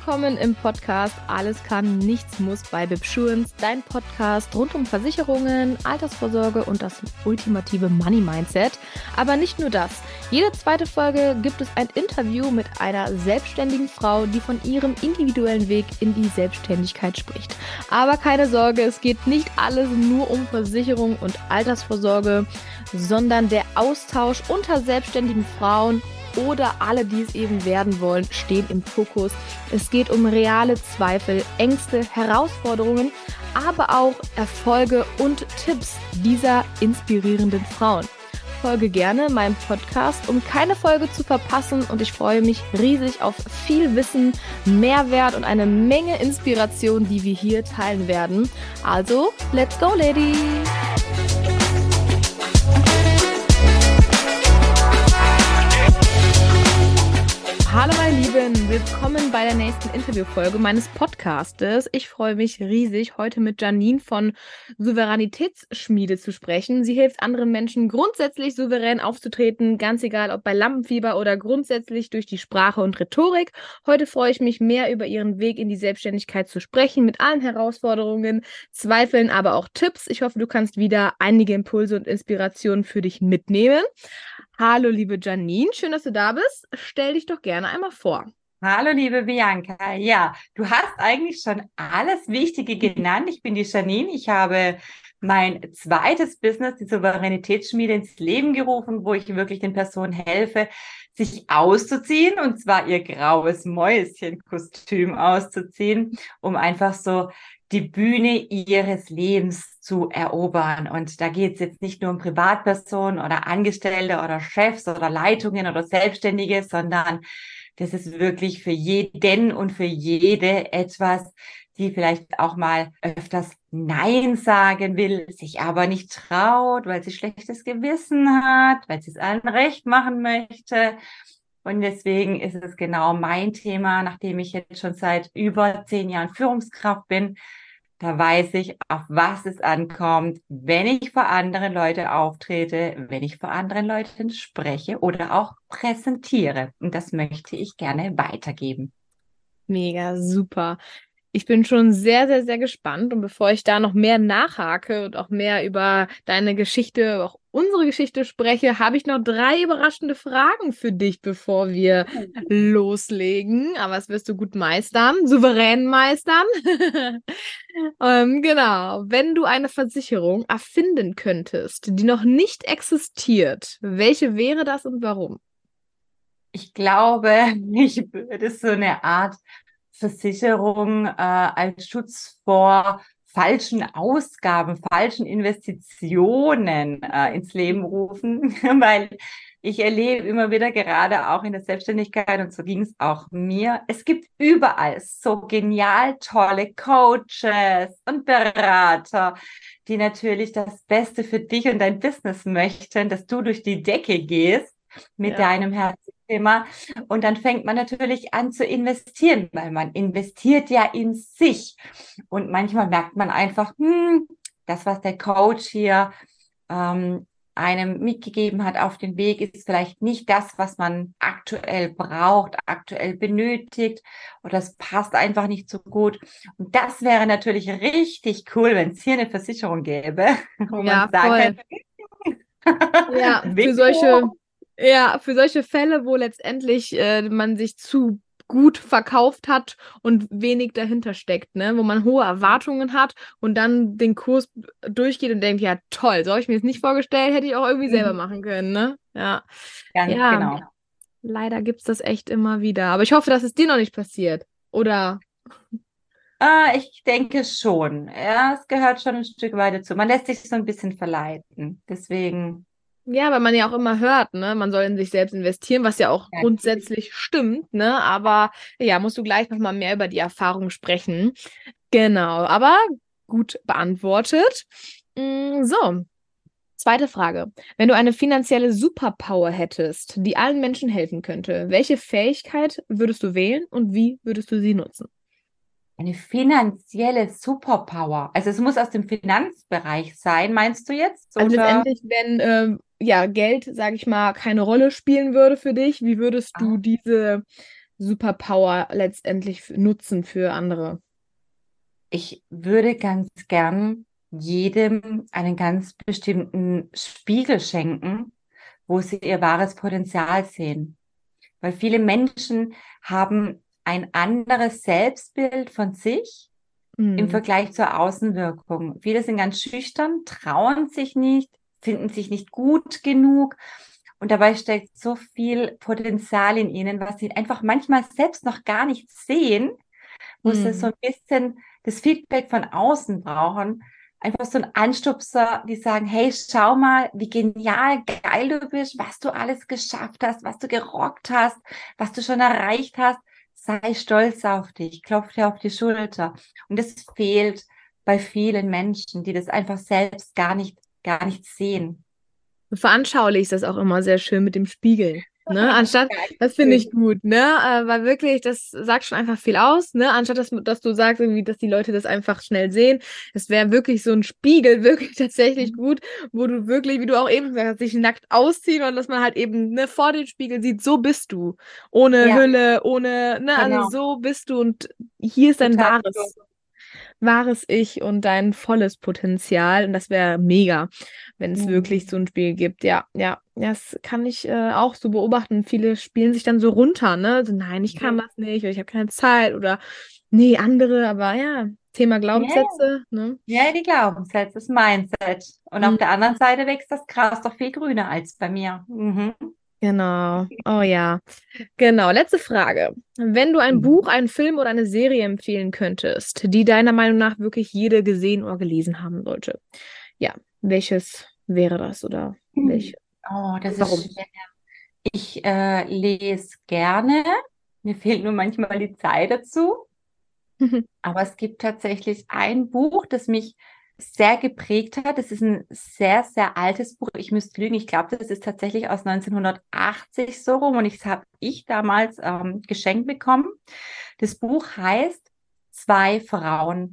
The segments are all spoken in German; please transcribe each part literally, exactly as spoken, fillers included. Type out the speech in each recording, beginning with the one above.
willkommen im Podcast Alles kann, nichts muss bei Bibsurance, dein Podcast rund um Versicherungen, Altersvorsorge und das ultimative Money-Mindset. Aber nicht nur das. Jede zweite Folge gibt es ein Interview mit einer selbstständigen Frau, die von ihrem individuellen Weg in die Selbstständigkeit spricht. Aber keine Sorge, es geht nicht alles nur um Versicherung und Altersvorsorge, sondern der Austausch unter selbstständigen Frauen oder alle, die es eben werden wollen, stehen im Fokus. Es geht um reale Zweifel, Ängste, Herausforderungen, aber auch Erfolge und Tipps dieser inspirierenden Frauen. Folge gerne meinem Podcast, um keine Folge zu verpassen, und ich freue mich riesig auf viel Wissen, Mehrwert und eine Menge Inspiration, die wir hier teilen werden. Also, let's go, Ladies! Hallo meine Lieben, willkommen bei der nächsten Interviewfolge meines Podcastes. Ich freue mich riesig, heute mit Janine von Souveränitätsschmiede zu sprechen. Sie hilft anderen Menschen grundsätzlich souverän aufzutreten, ganz egal ob bei Lampenfieber oder grundsätzlich durch die Sprache und Rhetorik. Heute freue ich mich mehr über ihren Weg in die Selbstständigkeit zu sprechen, mit allen Herausforderungen, Zweifeln, aber auch Tipps. Ich hoffe, du kannst wieder einige Impulse und Inspirationen für dich mitnehmen. Hallo liebe Janine, schön, dass du da bist. Stell dich doch gerne einmal vor. Hallo liebe Bianca. Ja, du hast eigentlich schon alles Wichtige genannt. Ich bin die Janine. Ich habe mein zweites Business, die Souveränitätsschmiede, ins Leben gerufen, wo ich wirklich den Personen helfe, sich auszuziehen, und zwar ihr graues Mäuschenkostüm auszuziehen, um einfach so die Bühne ihres Lebens zu erobern. Und da geht es jetzt nicht nur um Privatpersonen oder Angestellte oder Chefs oder Leitungen oder Selbstständige, sondern das ist wirklich für jeden und für jede etwas, die vielleicht auch mal öfters Nein sagen will, sich aber nicht traut, weil sie schlechtes Gewissen hat, weil sie es allen recht machen möchte. Und deswegen ist es genau mein Thema, nachdem ich jetzt schon seit über zehn Jahren Führungskraft bin. Da weiß ich, auf was es ankommt, wenn ich vor anderen Leuten auftrete, wenn ich vor anderen Leuten spreche oder auch präsentiere. Und das möchte ich gerne weitergeben. Mega, super. Ich bin schon sehr, sehr, sehr gespannt, und bevor ich da noch mehr nachhake und auch mehr über deine Geschichte, auch unsere Geschichte spreche, habe ich noch drei überraschende Fragen für dich, bevor wir loslegen. Aber das wirst du gut meistern, souverän meistern. ähm, genau. Wenn du eine Versicherung erfinden könntest, die noch nicht existiert, welche wäre das und warum? Ich glaube, ich würde so eine Art Versicherung äh, als Schutz vor falschen Ausgaben, falschen Investitionen äh, ins Leben rufen, weil ich erlebe immer wieder, gerade auch in der Selbstständigkeit, und so ging es auch mir, es gibt überall so genial tolle Coaches und Berater, die natürlich das Beste für dich und dein Business möchten, dass du durch die Decke gehst mit Ja. deinem Herzensthema. Und dann fängt man natürlich an zu investieren, weil man investiert ja in sich. Und manchmal merkt man einfach, hm, das, was der Coach hier ähm, einem mitgegeben hat auf den Weg, ist vielleicht nicht das, was man aktuell braucht, aktuell benötigt, oder es passt einfach nicht so gut. Und das wäre natürlich richtig cool, wenn es hier eine Versicherung gäbe, wo man Ja, sagen voll. Ja, kann, für solche, ja, für solche Fälle, wo letztendlich äh, man sich zu gut verkauft hat und wenig dahinter steckt, ne? Wo man hohe Erwartungen hat und dann den Kurs durchgeht und denkt, ja toll, so habe ich mir das nicht vorgestellt, hätte ich auch irgendwie selber machen können, ne? Ja, ganz ja, genau. leider gibt's das echt immer wieder. Aber ich hoffe, dass es dir noch nicht passiert. Oder? Ah, ich denke schon. Ja, es gehört schon ein Stück weit dazu. Man lässt sich so ein bisschen verleiten. Deswegen, Ja, weil man ja auch immer hört, ne, man soll in sich selbst investieren, was ja auch ja, grundsätzlich stimmt, ne, aber ja, musst du gleich nochmal mehr über die Erfahrung sprechen. Genau, aber gut beantwortet. Mm, So, zweite Frage. Wenn du eine finanzielle Superpower hättest, die allen Menschen helfen könnte, welche Fähigkeit würdest du wählen und wie würdest du sie nutzen? eine finanzielle Superpower. Also es muss aus dem Finanzbereich sein, meinst du jetzt? Also Oder? letztendlich, wenn ähm, ja Geld, sage ich mal, keine Rolle spielen würde für dich, wie würdest du Ah, diese Superpower letztendlich f- nutzen für andere? Ich würde ganz gern jedem einen ganz bestimmten Spiegel schenken, wo sie ihr wahres Potenzial sehen. Weil viele Menschen haben ein anderes Selbstbild von sich im Hm. Vergleich zur Außenwirkung. Viele sind ganz schüchtern, trauen sich nicht, finden sich nicht gut genug. Und dabei steckt so viel Potenzial in ihnen, was sie einfach manchmal selbst noch gar nicht sehen, wo sie so Hm. ein bisschen das Feedback von außen brauchen. Einfach so ein Anstupser, die sagen, hey, schau mal, wie genial, geil du bist, was du alles geschafft hast, was du gerockt hast, was du schon erreicht hast. Sei stolz auf dich, klopf dir auf die Schulter. Und das fehlt bei vielen Menschen, die das einfach selbst gar nicht, gar nicht sehen. Du veranschaulichst das auch immer sehr schön mit dem Spiegel. Ne? Anstatt, das finde ich Dankeschön. gut, ne? Äh, weil wirklich, das sagt schon einfach viel aus, ne? Anstatt dass, dass du sagst, irgendwie, dass die Leute das einfach schnell sehen. Es wäre wirklich so ein Spiegel, wirklich tatsächlich gut, wo du wirklich, wie du auch eben gesagt hast, dich nackt ausziehen und dass man halt eben ne, vor dem Spiegel sieht, so bist du. Ohne Ja, Hülle, ohne, ne, also genau. so bist du und hier ist dein Total cool. wahres wahres Ich und dein volles Potenzial. Und das wäre mega, wenn es wirklich Mhm. so ein Spiel gibt. Ja, ja, das kann ich äh, auch so beobachten. Viele spielen sich dann so runter, ne? So, nein, ich kann das nicht oder ich habe keine Zeit oder nee, andere. Aber ja, Thema Ja, Glaubenssätze, ne? ja, die Glaubenssätze, das Mindset. Und auf der anderen Seite wächst das Gras doch viel grüner als bei mir. Mhm. Genau. Oh ja. Genau. Letzte Frage. Wenn du ein Buch, Mhm. einen Film oder eine Serie empfehlen könntest, die deiner Meinung nach wirklich jede gesehen oder gelesen haben sollte, ja, welches wäre das oder welche? Oh, das Und ist warum? schwer. Ich äh, lese gerne. Mir fehlt nur manchmal die Zeit dazu. Aber es gibt tatsächlich ein Buch, das mich sehr geprägt hat. Das ist ein sehr, sehr altes Buch. Ich müsste lügen. Ich glaube, das ist tatsächlich aus neunzehnhundertachtzig so rum. Und ich habe ich damals ähm, geschenkt bekommen. Das Buch heißt Zwei Frauen.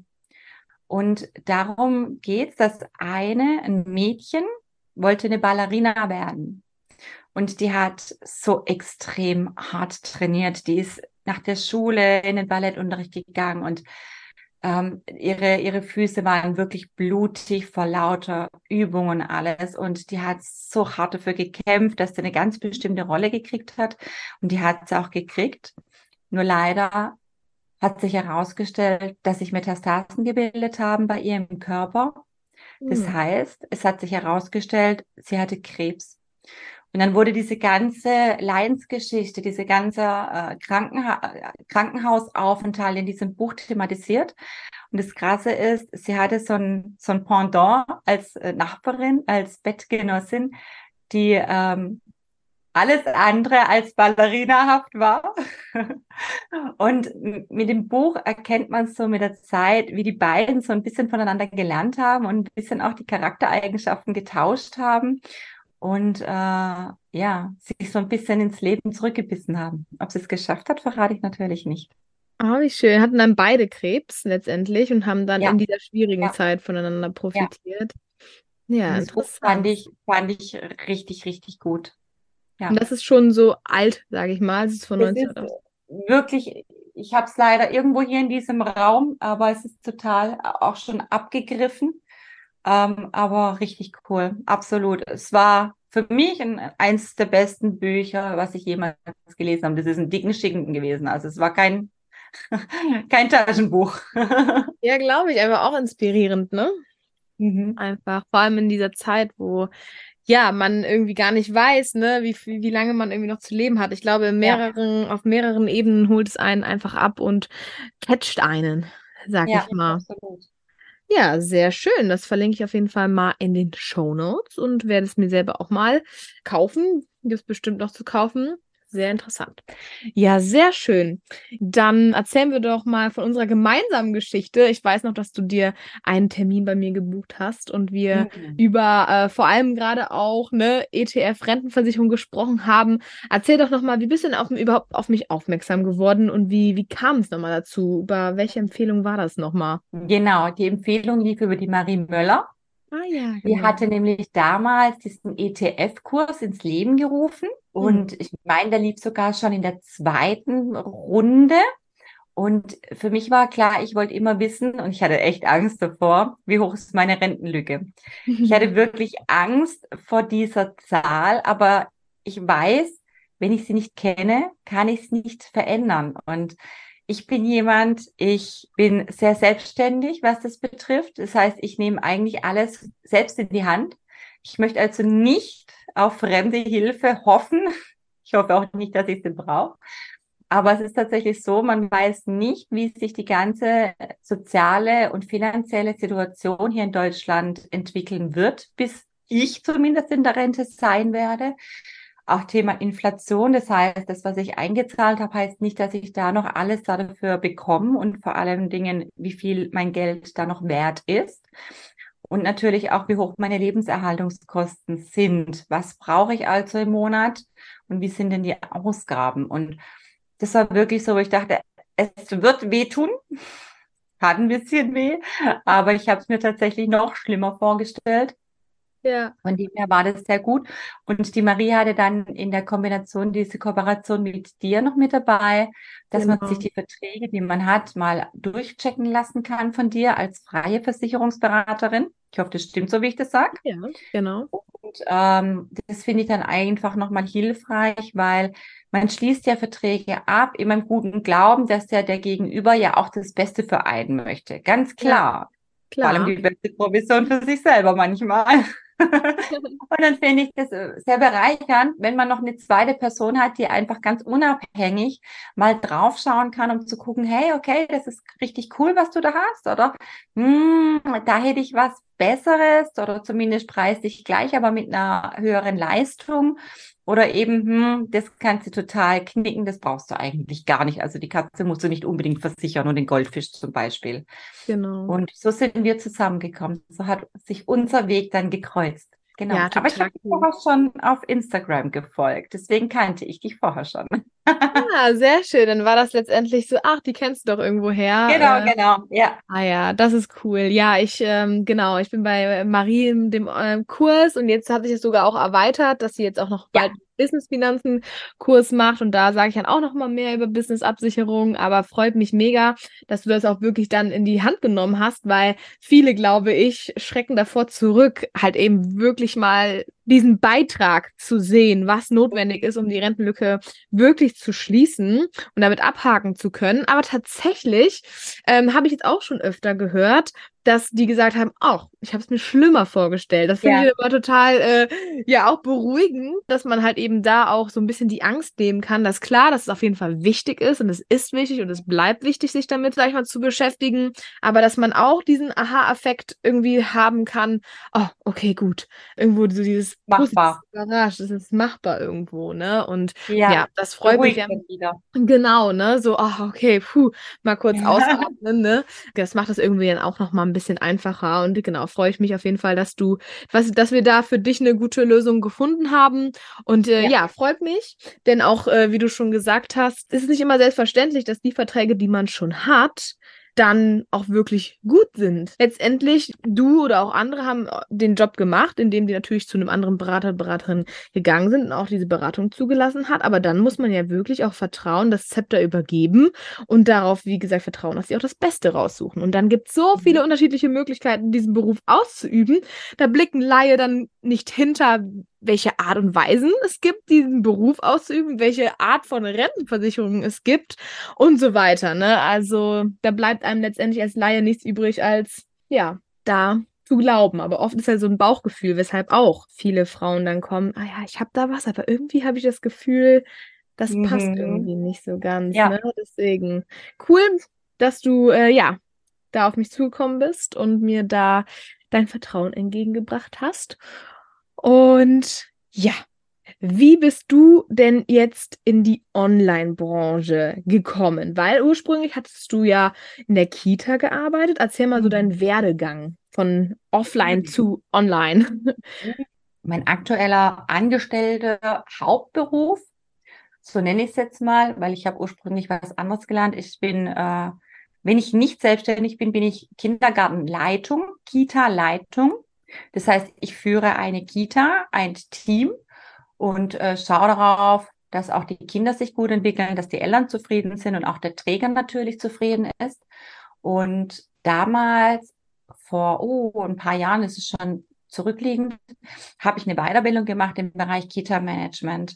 Und darum geht es, dass eine, ein Mädchen, wollte eine Ballerina werden. Und die hat so extrem hart trainiert. Die ist nach der Schule in den Ballettunterricht gegangen und ähm, ihre, ihre Füße waren wirklich blutig vor lauter Übung und alles. Und die hat so hart dafür gekämpft, dass sie eine ganz bestimmte Rolle gekriegt hat. Und die hat sie auch gekriegt. Nur leider hat sich herausgestellt, dass sich Metastasen gebildet haben bei ihr im Körper. Das Hm. heißt, es hat sich herausgestellt, sie hatte Krebs. Und dann wurde diese ganze Leidensgeschichte, diese ganze äh, Krankenha Krankenhausaufenthalt in diesem Buch thematisiert. Und das Krasse ist, sie hatte so ein, so ein Pendant als äh, Nachbarin, als Bettgenossin, die ähm, alles andere als ballerinahaft war. Und mit dem Buch erkennt man so mit der Zeit, wie die beiden so ein bisschen voneinander gelernt haben und ein bisschen auch die Charaktereigenschaften getauscht haben und äh, ja, sich so ein bisschen ins Leben zurückgebissen haben. Ob sie es geschafft hat, verrate ich natürlich nicht. Ah, wie schön. Hatten dann beide Krebs letztendlich und haben dann in Ja, dieser schwierigen ja, Zeit voneinander ja. profitiert. Und Ja, das Buch fand interessant. ich, fand ich richtig, richtig gut. Und Ja. das ist schon so alt, sage ich mal. Es ist von Es ist neunzehnhundert. wirklich, ich habe es leider irgendwo hier in diesem Raum, aber es ist total auch schon abgegriffen. Ähm, aber richtig cool, absolut. Es war für mich ein, eins der besten Bücher, was ich jemals gelesen habe. Das ist ein dicken Schinken gewesen. Also es war kein, kein Taschenbuch. Ja, glaube ich, aber auch inspirierend, ne? Mhm. Einfach, vor allem in dieser Zeit, wo ja, man irgendwie gar nicht weiß, ne, wie, viel- wie lange man irgendwie noch zu leben hat. Ich glaube, in Ja, mehreren, auf mehreren Ebenen holt es einen einfach ab und catcht einen, sag ja, ich mal. absolut. Ja, sehr schön. Das verlinke ich auf jeden Fall mal in den Show Notes und werde es mir selber auch mal kaufen. Gibt es bestimmt noch zu kaufen. Sehr interessant. Ja, sehr schön. Dann erzählen wir doch mal von unserer gemeinsamen Geschichte. Ich weiß noch, dass du dir einen Termin bei mir gebucht hast und wir Mhm. über äh, vor allem gerade auch ne E T F-Rentenversicherung gesprochen haben. Erzähl doch noch mal, wie bist du denn auf, überhaupt auf mich aufmerksam geworden und wie, wie kam es nochmal dazu? Über welche Empfehlung war das nochmal? Genau, die Empfehlung lief über die Marie Möller. Ah ja, Die genau. hatte nämlich damals diesen E T F-Kurs ins Leben gerufen und Mhm. ich meine, der lief sogar schon in der zweiten Runde. Und für mich war klar, ich wollte immer wissen, und ich hatte echt Angst davor, wie hoch ist meine Rentenlücke. Ich hatte wirklich Angst vor dieser Zahl, aber ich weiß, wenn ich sie nicht kenne, kann ich es nicht verändern. Und ich bin jemand, ich bin sehr selbstständig, was das betrifft. Das heißt, ich nehme eigentlich alles selbst in die Hand. Ich möchte also nicht auf fremde Hilfe hoffen. Ich hoffe auch nicht, dass ich sie brauche. Aber es ist tatsächlich so, man weiß nicht, wie sich die ganze soziale und finanzielle Situation hier in Deutschland entwickeln wird, bis ich zumindest in der Rente sein werde. Auch Thema Inflation, das heißt, das, was ich eingezahlt habe, heißt nicht, dass ich da noch alles dafür bekomme und vor allem Dingen, wie viel mein Geld da noch wert ist. Und natürlich auch, wie hoch meine Lebenserhaltungskosten sind. Was brauche ich also im Monat und wie sind denn die Ausgaben? Und das war wirklich so, wo ich dachte, es wird wehtun, hat ein bisschen weh, aber ich habe es mir tatsächlich noch schlimmer vorgestellt. Ja. Von dem her war das sehr gut. Und die Marie hatte dann in der Kombination diese Kooperation mit dir noch mit dabei, dass man sich Genau. die Verträge, die man hat, mal durchchecken lassen kann von dir als freie Versicherungsberaterin. Ich hoffe, das stimmt so, wie ich das sage. Ja, genau. Und ähm, das finde ich dann einfach nochmal hilfreich, weil man schließt ja Verträge ab, immer im guten Glauben, dass der, der Gegenüber ja auch das Beste für einen möchte. Ganz Ja, klar. Vor allem klar. die beste Provision für sich selber manchmal. Und dann finde ich das äh, sehr bereichernd, wenn man noch eine zweite Person hat, die einfach ganz unabhängig mal draufschauen kann, um zu gucken, hey, okay, das ist richtig cool, was du da hast, oder? Hm, da hätte ich was Besseres oder zumindest preislich gleich, aber mit einer höheren Leistung. Oder eben, hm, das kannst du total knicken, das brauchst du eigentlich gar nicht. Also die Katze musst du nicht unbedingt versichern und den Goldfisch zum Beispiel. Genau. Und so sind wir zusammengekommen. So hat sich unser Weg dann gekreuzt. Genau. Ja, Aber ich habe total dich cool. vorher schon auf Instagram gefolgt. Deswegen kannte ich dich vorher schon. Ah, sehr schön. Dann war das letztendlich so, ach, die kennst du doch irgendwo Genau, her. Äh, genau. Ja. ah ja, das ist cool. Ja, ich, ähm, genau, ich bin bei Marie in dem ähm, Kurs und jetzt hat sich das sogar auch erweitert, dass sie jetzt auch noch Ja. bald Business-Finanzen-Kurs macht und da sage ich dann auch noch mal mehr über Business-Absicherung, aber freut mich mega, dass du das auch wirklich dann in die Hand genommen hast, weil viele, glaube ich, schrecken davor zurück, halt eben wirklich mal diesen Beitrag zu sehen, was notwendig ist, um die Rentenlücke wirklich zu schließen und damit abhaken zu können. Aber tatsächlich ähm, habe ich jetzt auch schon öfter gehört, dass die gesagt haben, auch, ich habe es mir schlimmer vorgestellt. Das finde Ja. ich aber total, äh, ja, auch beruhigend, dass man halt eben da auch so ein bisschen die Angst nehmen kann, dass klar, dass es auf jeden Fall wichtig ist und es ist wichtig und es bleibt wichtig, sich damit, sag ich mal, zu beschäftigen, aber dass man auch diesen Aha-Effekt irgendwie haben kann, oh, okay, gut, irgendwo so dieses positiv Machbar. überrascht, es ist machbar irgendwo, ne? Und Ja. ja, das freut mich. Wir Beruhigt haben dann wieder. genau, ne? So, ach, okay, puh, mal kurz ausatmen, ne? Das macht das irgendwie dann auch noch mal ein bisschen einfacher. Und genau, freue ich mich auf jeden Fall, dass du, was, dass wir da für dich eine gute Lösung gefunden haben. Und äh, Ja. ja, freut mich, denn auch, äh, wie du schon gesagt hast, ist es nicht immer selbstverständlich, dass die Verträge, die man schon hat, dann auch wirklich gut sind. Letztendlich, du oder auch andere haben äh, den Job gemacht, indem die natürlich zu einem anderen Berater, Beraterin gegangen sind und auch diese Beratung zugelassen hat. Aber dann muss man ja wirklich auch vertrauen, das Zepter übergeben und darauf, wie gesagt, vertrauen, dass sie auch das Beste raussuchen. Und dann gibt es so viele unterschiedliche Möglichkeiten, diesen Beruf auszuüben. Da blicken Laie dann nicht hinter, welche Art und Weisen es gibt, diesen Beruf auszuüben, welche Art von Rentenversicherungen es gibt und so weiter. Ne? Also da bleibt einem letztendlich als Laie nichts übrig, als ja, da zu glauben. Aber oft ist ja so ein Bauchgefühl, weshalb auch viele Frauen dann kommen, ah ja, ich habe da was, aber irgendwie habe ich das Gefühl, das passt Mhm. irgendwie nicht so ganz. Ja. Ne? Deswegen cool, dass du äh, ja da auf mich zugekommen bist und mir da dein Vertrauen entgegengebracht hast. Und ja, wie bist du denn jetzt in die Online-Branche gekommen? Weil ursprünglich hattest du ja in der Kita gearbeitet. Erzähl mal so Mhm. deinen Werdegang von offline zu online. Mein aktueller angestellter Hauptberuf, so nenne ich es jetzt mal, weil ich habe ursprünglich was anderes gelernt. Ich bin, äh, wenn ich nicht selbstständig bin, bin ich Kindergartenleitung, Kita-Leitung. Das heißt, ich führe eine Kita, ein Team und äh, schaue darauf, dass auch die Kinder sich gut entwickeln, dass die Eltern zufrieden sind und auch der Träger natürlich zufrieden ist. Und damals, vor oh, ein paar Jahren, ist es schon zurückliegend, habe ich eine Weiterbildung gemacht im Bereich Kita-Management.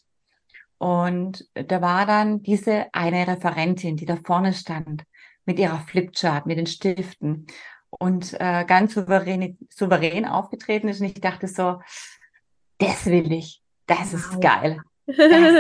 Und da war dann diese eine Referentin, die da vorne stand, mit ihrer Flipchart, mit den Stiften und äh, ganz souverän, souverän aufgetreten ist. Und ich dachte so, das will ich, das ist Wow. geil. Das,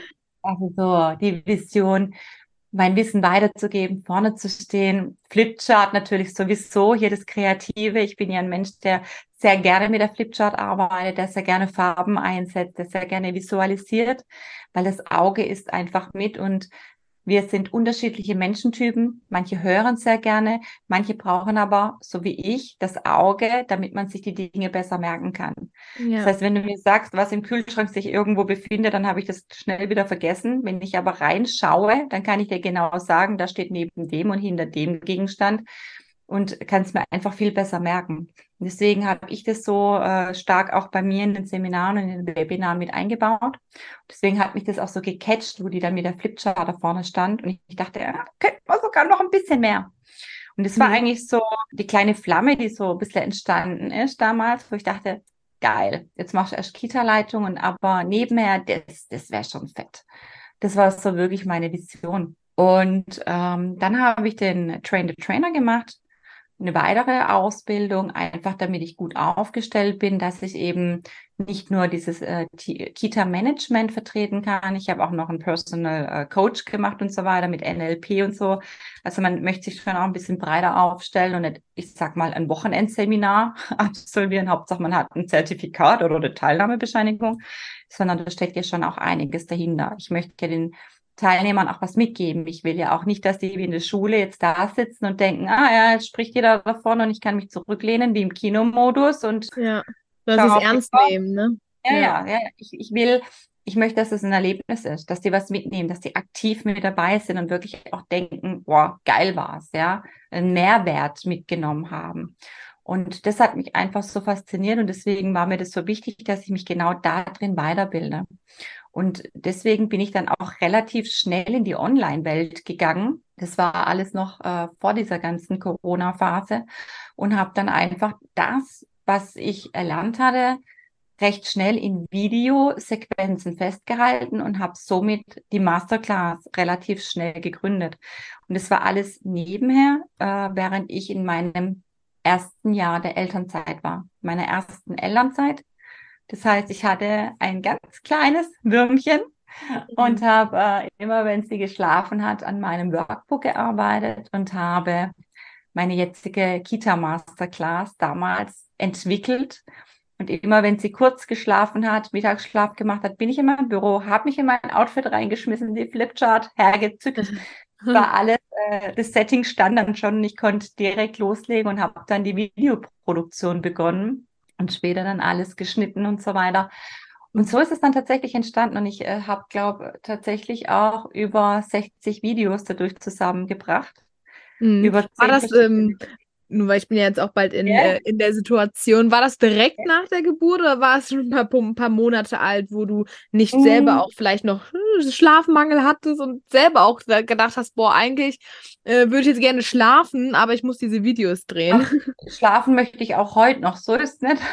also so die Vision, mein Wissen weiterzugeben, vorne zu stehen. Flipchart natürlich sowieso, hier das Kreative. Ich bin ja ein Mensch, der sehr gerne mit der Flipchart arbeitet, der sehr gerne Farben einsetzt, der sehr gerne visualisiert, weil das Auge ist einfach mit und wir sind unterschiedliche Menschentypen. Manche hören sehr gerne, manche brauchen aber, so wie ich, das Auge, damit man sich die Dinge besser merken kann. Das Ja. heißt, wenn du mir sagst, was im Kühlschrank sich irgendwo befindet, dann habe ich das schnell wieder vergessen. Wenn ich aber reinschaue, dann kann ich dir genau sagen, da steht neben dem und hinter dem Gegenstand und kann es mir einfach viel besser merken. Und deswegen habe ich das so äh, stark auch bei mir in den Seminaren und in den Webinaren mit eingebaut. Deswegen hat mich das auch so gecatcht, wo die dann mit der Flipchart da vorne stand. Und ich dachte, ja, könnte man sogar noch ein bisschen mehr. Und es war Mhm. eigentlich so die kleine Flamme, die so ein bisschen entstanden ist damals, wo ich dachte, geil, jetzt machst du erst Kita-Leitung und aber nebenher, das, das wäre schon fett. Das war so wirklich meine Vision. Und ähm, dann habe ich den Train the Trainer gemacht, eine weitere Ausbildung, einfach damit ich gut aufgestellt bin, dass ich eben nicht nur dieses äh, Kita-Management vertreten kann. Ich habe auch noch einen Personal äh, Coach gemacht und so weiter mit N L P und so. Also man möchte sich schon auch ein bisschen breiter aufstellen und nicht, ich sag mal, ein Wochenendseminar absolvieren. Hauptsache man hat ein Zertifikat oder eine Teilnahmebescheinigung, sondern da steckt ja schon auch einiges dahinter. Ich möchte ja den Teilnehmern auch was mitgeben. Ich will ja auch nicht, dass die wie in der Schule jetzt da sitzen und denken, ah ja, jetzt spricht jeder davon und ich kann mich zurücklehnen wie im Kinomodus und Ja. Dass sie es schau auf die ernst Uhr. nehmen, ne? Ja, Ja. ja, ja. Ich, ich will, ich möchte, dass es ein Erlebnis ist, dass die was mitnehmen, dass die aktiv mit dabei sind und wirklich auch denken, boah, geil war's, ja, einen Mehrwert mitgenommen haben. Und das hat mich einfach so fasziniert und deswegen war mir das so wichtig, dass ich mich genau da drin weiterbilde. Und deswegen bin ich dann auch relativ schnell in die Online-Welt gegangen. Das war alles noch äh, vor dieser ganzen Corona-Phase und habe dann einfach das, was ich erlernt hatte, recht schnell in Videosequenzen festgehalten und habe somit die Masterclass relativ schnell gegründet. Und es war alles nebenher, äh, während ich in meinem ersten Jahr der Elternzeit war, meiner ersten Elternzeit. Das heißt, ich hatte ein ganz kleines Würmchen und Mhm. habe äh, immer, wenn sie geschlafen hat, an meinem Workbook gearbeitet und habe meine jetzige Kita Masterclass damals entwickelt. Und immer, wenn sie kurz geschlafen hat, Mittagsschlaf gemacht hat, bin ich in meinem Büro, habe mich in mein Outfit reingeschmissen, die Flipchart hergezückt, war alles, äh, das Setting stand dann schon und ich konnte direkt loslegen und habe dann die Videoproduktion begonnen und später dann alles geschnitten und so weiter. Und so ist es dann tatsächlich entstanden und ich äh, habe, glaube tatsächlich auch über sechzig Videos dadurch zusammengebracht, Mhm. über War zehn das, verschiedene. ähm, nur weil ich bin ja jetzt auch bald in, Ja. äh, in der Situation, war das direkt nach der Geburt oder war es schon ein paar, ein paar Monate alt, wo du nicht selber auch vielleicht noch hm, Schlafmangel hattest und selber auch gedacht hast, boah, eigentlich äh, würde ich jetzt gerne schlafen, aber ich muss diese Videos drehen. Ach, schlafen möchte ich auch heute noch, so ist es nicht.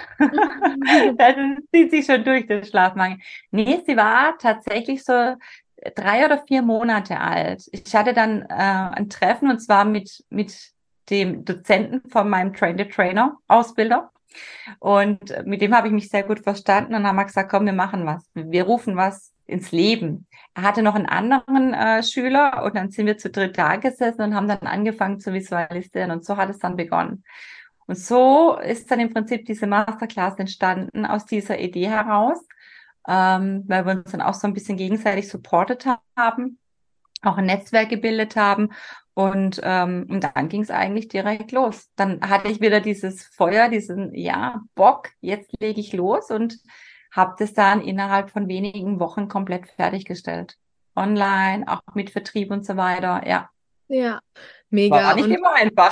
Das zieht sich schon durch, das Schlafmangel. Nee, sie war tatsächlich so drei oder vier Monate alt. Ich hatte dann äh, ein Treffen und zwar mit, mit dem Dozenten von meinem Train-the-Trainer-Ausbilder. Und mit dem habe ich mich sehr gut verstanden und haben wir gesagt, komm, wir machen was. Wir rufen was ins Leben. Er hatte noch einen anderen äh, Schüler und dann sind wir zu dritt da gesessen und haben dann angefangen zu visualisieren und so hat es dann begonnen. Und so ist dann im Prinzip diese Masterclass entstanden aus dieser Idee heraus, ähm, weil wir uns dann auch so ein bisschen gegenseitig supportet haben, auch ein Netzwerk gebildet haben. Und, ähm, und dann ging es eigentlich direkt los. Dann hatte ich wieder dieses Feuer, diesen, ja, Bock, jetzt lege ich los und habe das dann innerhalb von wenigen Wochen komplett fertiggestellt. Online, auch mit Vertrieb und so weiter. Ja, Ja, war mega. nicht Und immer einfach.